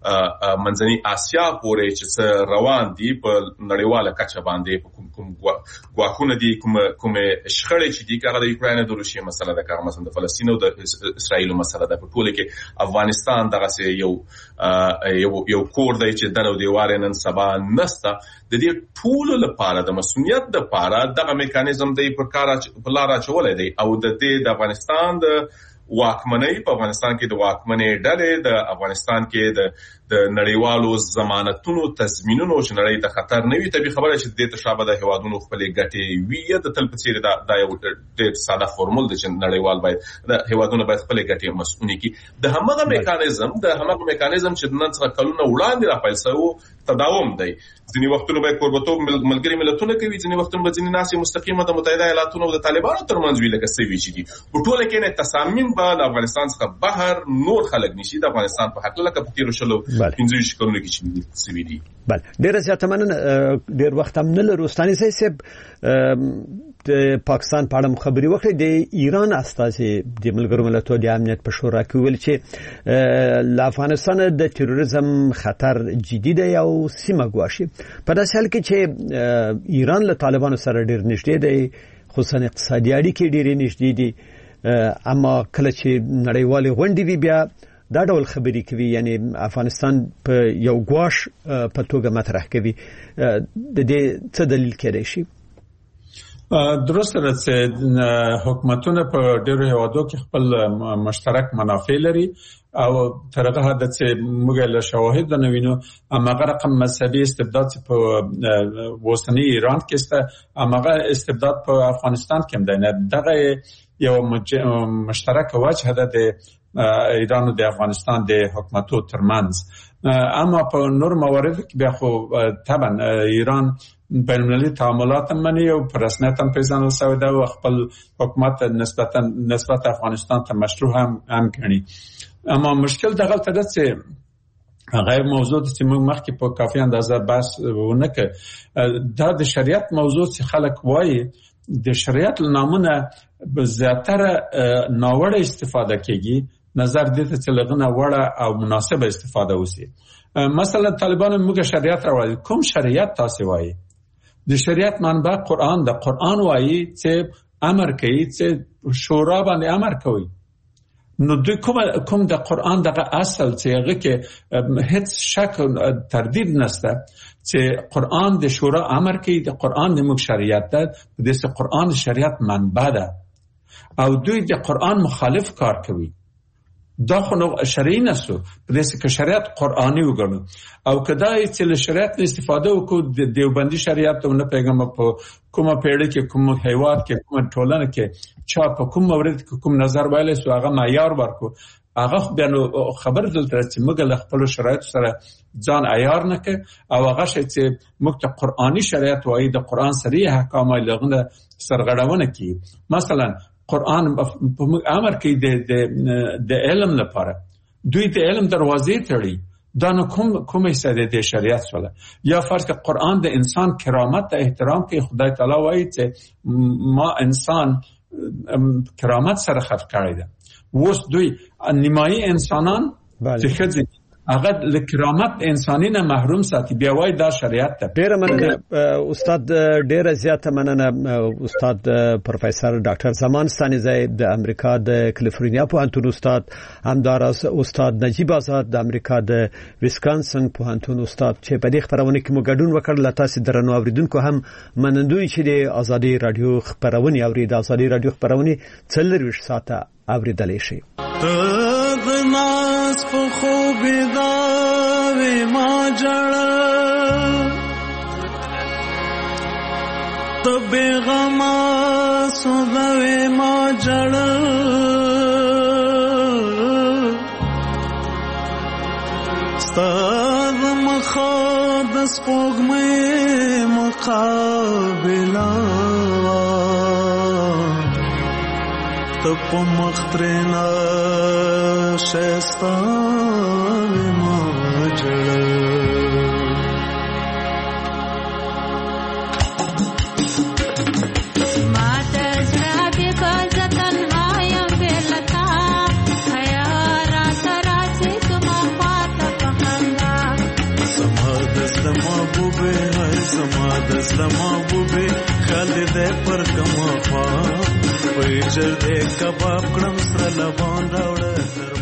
منځني اسیا پورې چې روان دي په نړیواله کچه باندې کوم کوم غواخونه دي کوم کوم شخړې چې دي کغه د یوکرين د روسیې مسله ده کغه مثلا د فلسطین او د اسرائیل مسله ده. په ټوله کې افغانستان دغه سه یو یو یو کور دی چې درو دیوار نن سبا نسته. د دې ټول لپاره د مسؤلیت د لپاره دغه میکانیزم دی پر کار په لار اچولای دی او د دې د افغانستان د واکمنۍ په افغانستان کې د واکمنۍ ډلې د افغانستان کې د د نړیوالو ضمانتونو تضمینونو چې نړۍ ته خطر نه وي طبي خبره چې د تشابه د هوادونو خپل ګټې وی د تل په څیر د یو ډېر ساده فورمول د چې نړیوال باید د هوادونو باید خپل ګټې مسؤونی کی. د همغه میکانیزم د همغه میکانیزم چې نن څخه کلونه وړاندې راپیل شو تداوم دی. ځینې وختونه به قربتوب ملګری ملتونه کوي ځینې وختونه به ځینې ناسي مستقیمه د متحده ایالاتونو او د طالبانو ترمنځ وی لکه سوي چې دي په ټوله کې نه تصامیم د افغانستان څخه بهر نور خلک نشي د افغانستان په حق لکه په تیر شلو پنځه شکلونه کې چې سوي دي. بله ډېر زیاته مننه. ډېر وخت هم نه لرو. ستاني صاحب د پاکستان په اړه خبري وکړي. د ایران استازي د ملګرو ملتونو د امنیت په شورا کې ویل چې ل افغانستان د تروریزم خطر جدي دی او سیمه ګواښي. په داسې حال کې چې ایران له طالبانو سره ډېر نږدې دی خصوصا اقتصادي اړیکې ډېرې نږدې دي اما کله چې نړیوالې غونډې وي بیا دا ډول خبرې کوي یعنی افغانستان په یو ګواښ په توګه مطرح کوي. د دې څه دلیل کېدای شي؟ درسته ده چې حکومتونه په ډېرو هیوادو کې خپل مشترک منافع لري او تر هغه حد چې موږ له شواهد نه وینو هغه رقم مذهبي استبداد چې په وسنی ایران کې است هغه استبداد په افغانستان کې هم دی. دغه یو مشترک وجه ده د ایران او د افغانستان د حکومتو ترمنځ. اما په نور موارد کې بیا خو طبعا ایران بین‌المللي تعاملات مني او په رسمیت هم پیژندل شوی دی او خپل حکومت نسبتا نسبت افغانستان ته مشروع هم هم ګڼي. اما مشکل دغه ته ده چې غیر موضوع چې موږ مخکې په کافي اندازه بحث ونه کړ دا د شریعت موضوع چې خلک وایي د شریعت نامونه زیاتره ناوړه استفاده کیږي نظر دې ته چې لغنه وړه او مناسبه استفاده وسی. مثلا طالبان موږ شریعت راوړي کوم شریعت تاسو وایي د شریعت منبع قرآن د قرآن وایي چې امر کوي چې شورا باندې امر کوي نو دوی کوم کوم د قرآن دغه اصل چې هغه کې هیڅ شک تردید نشته چې قرآن د شورا امر کوي د قرآن د موږ شریعت ده د دې قرآن شریعت منبع ده او دوی د قرآن مخالف کار کوي دا خو نو شرعي نسو په دې کې شریعت قرآني وګڼو او کداې چې له شریعت استفاده وکړو د دیوبندي شریعت ته نه پیغام په کومه پیړۍ کې کوم هیواد کې کوم ټولنه کې چا په کوم مورد کې کوم نظر وایلی سو هغه معیار ورکو هغه بیا نو خبر دلته چې موږ له خپل شرایط سره ځان عیار نه کړ او هغه شی چې موږ ته قرآني شریعت وایي د قرآن صریح احکام یې لغنه سرغړونه کوي. مثلا قرآن امر کوي د د علم لپاره دوی د علم دروازې تړي دا نو کوم کومه ساده د شریعت سره یا فرض ک قرآن د انسان کرامت ته احترام کوي. خدای تعالی وایي چې ما انسان کرامت سره خلق کړی ده. وس دوی نیمایي انسانان چې خځې هغه له کرامت انساني نه محروم ساتي بیا وای دا شریعت ته. ډیره مننه استاد، ډیره زیاته مننه استاد پروفیسور ډاکټر زمان ستانیزی د امریکا د کالیفورنیا پوهنتون استاد، همداراز استاد نجیب آزاد د امریکا د ویسکانسن پوهنتون استاد چې په دې خبرونه کې مو ګډون وکړ. تاسو درنو اوریدونکو هم منندوی چې د ازادي رادیو خبرونه اوري. د ازادي رادیو خبرونه څلور ساعته اوریدل شي. ناس په خوب دا وې ما جړل ته بیغما سوځوي ما جړل ستاد مخه د سپوږمۍ مقابله ته په مخ ترېنا شایسته ما جړل ما د زړه بې بازه تنهایم بېلتا حیا راته راځي زما خواته په خندا زما د زړه محبوبې هی زما د زړه محبوبې خیال دې دی پر کومه خوا وای ژر دې کباب کړم سره لبان راوړه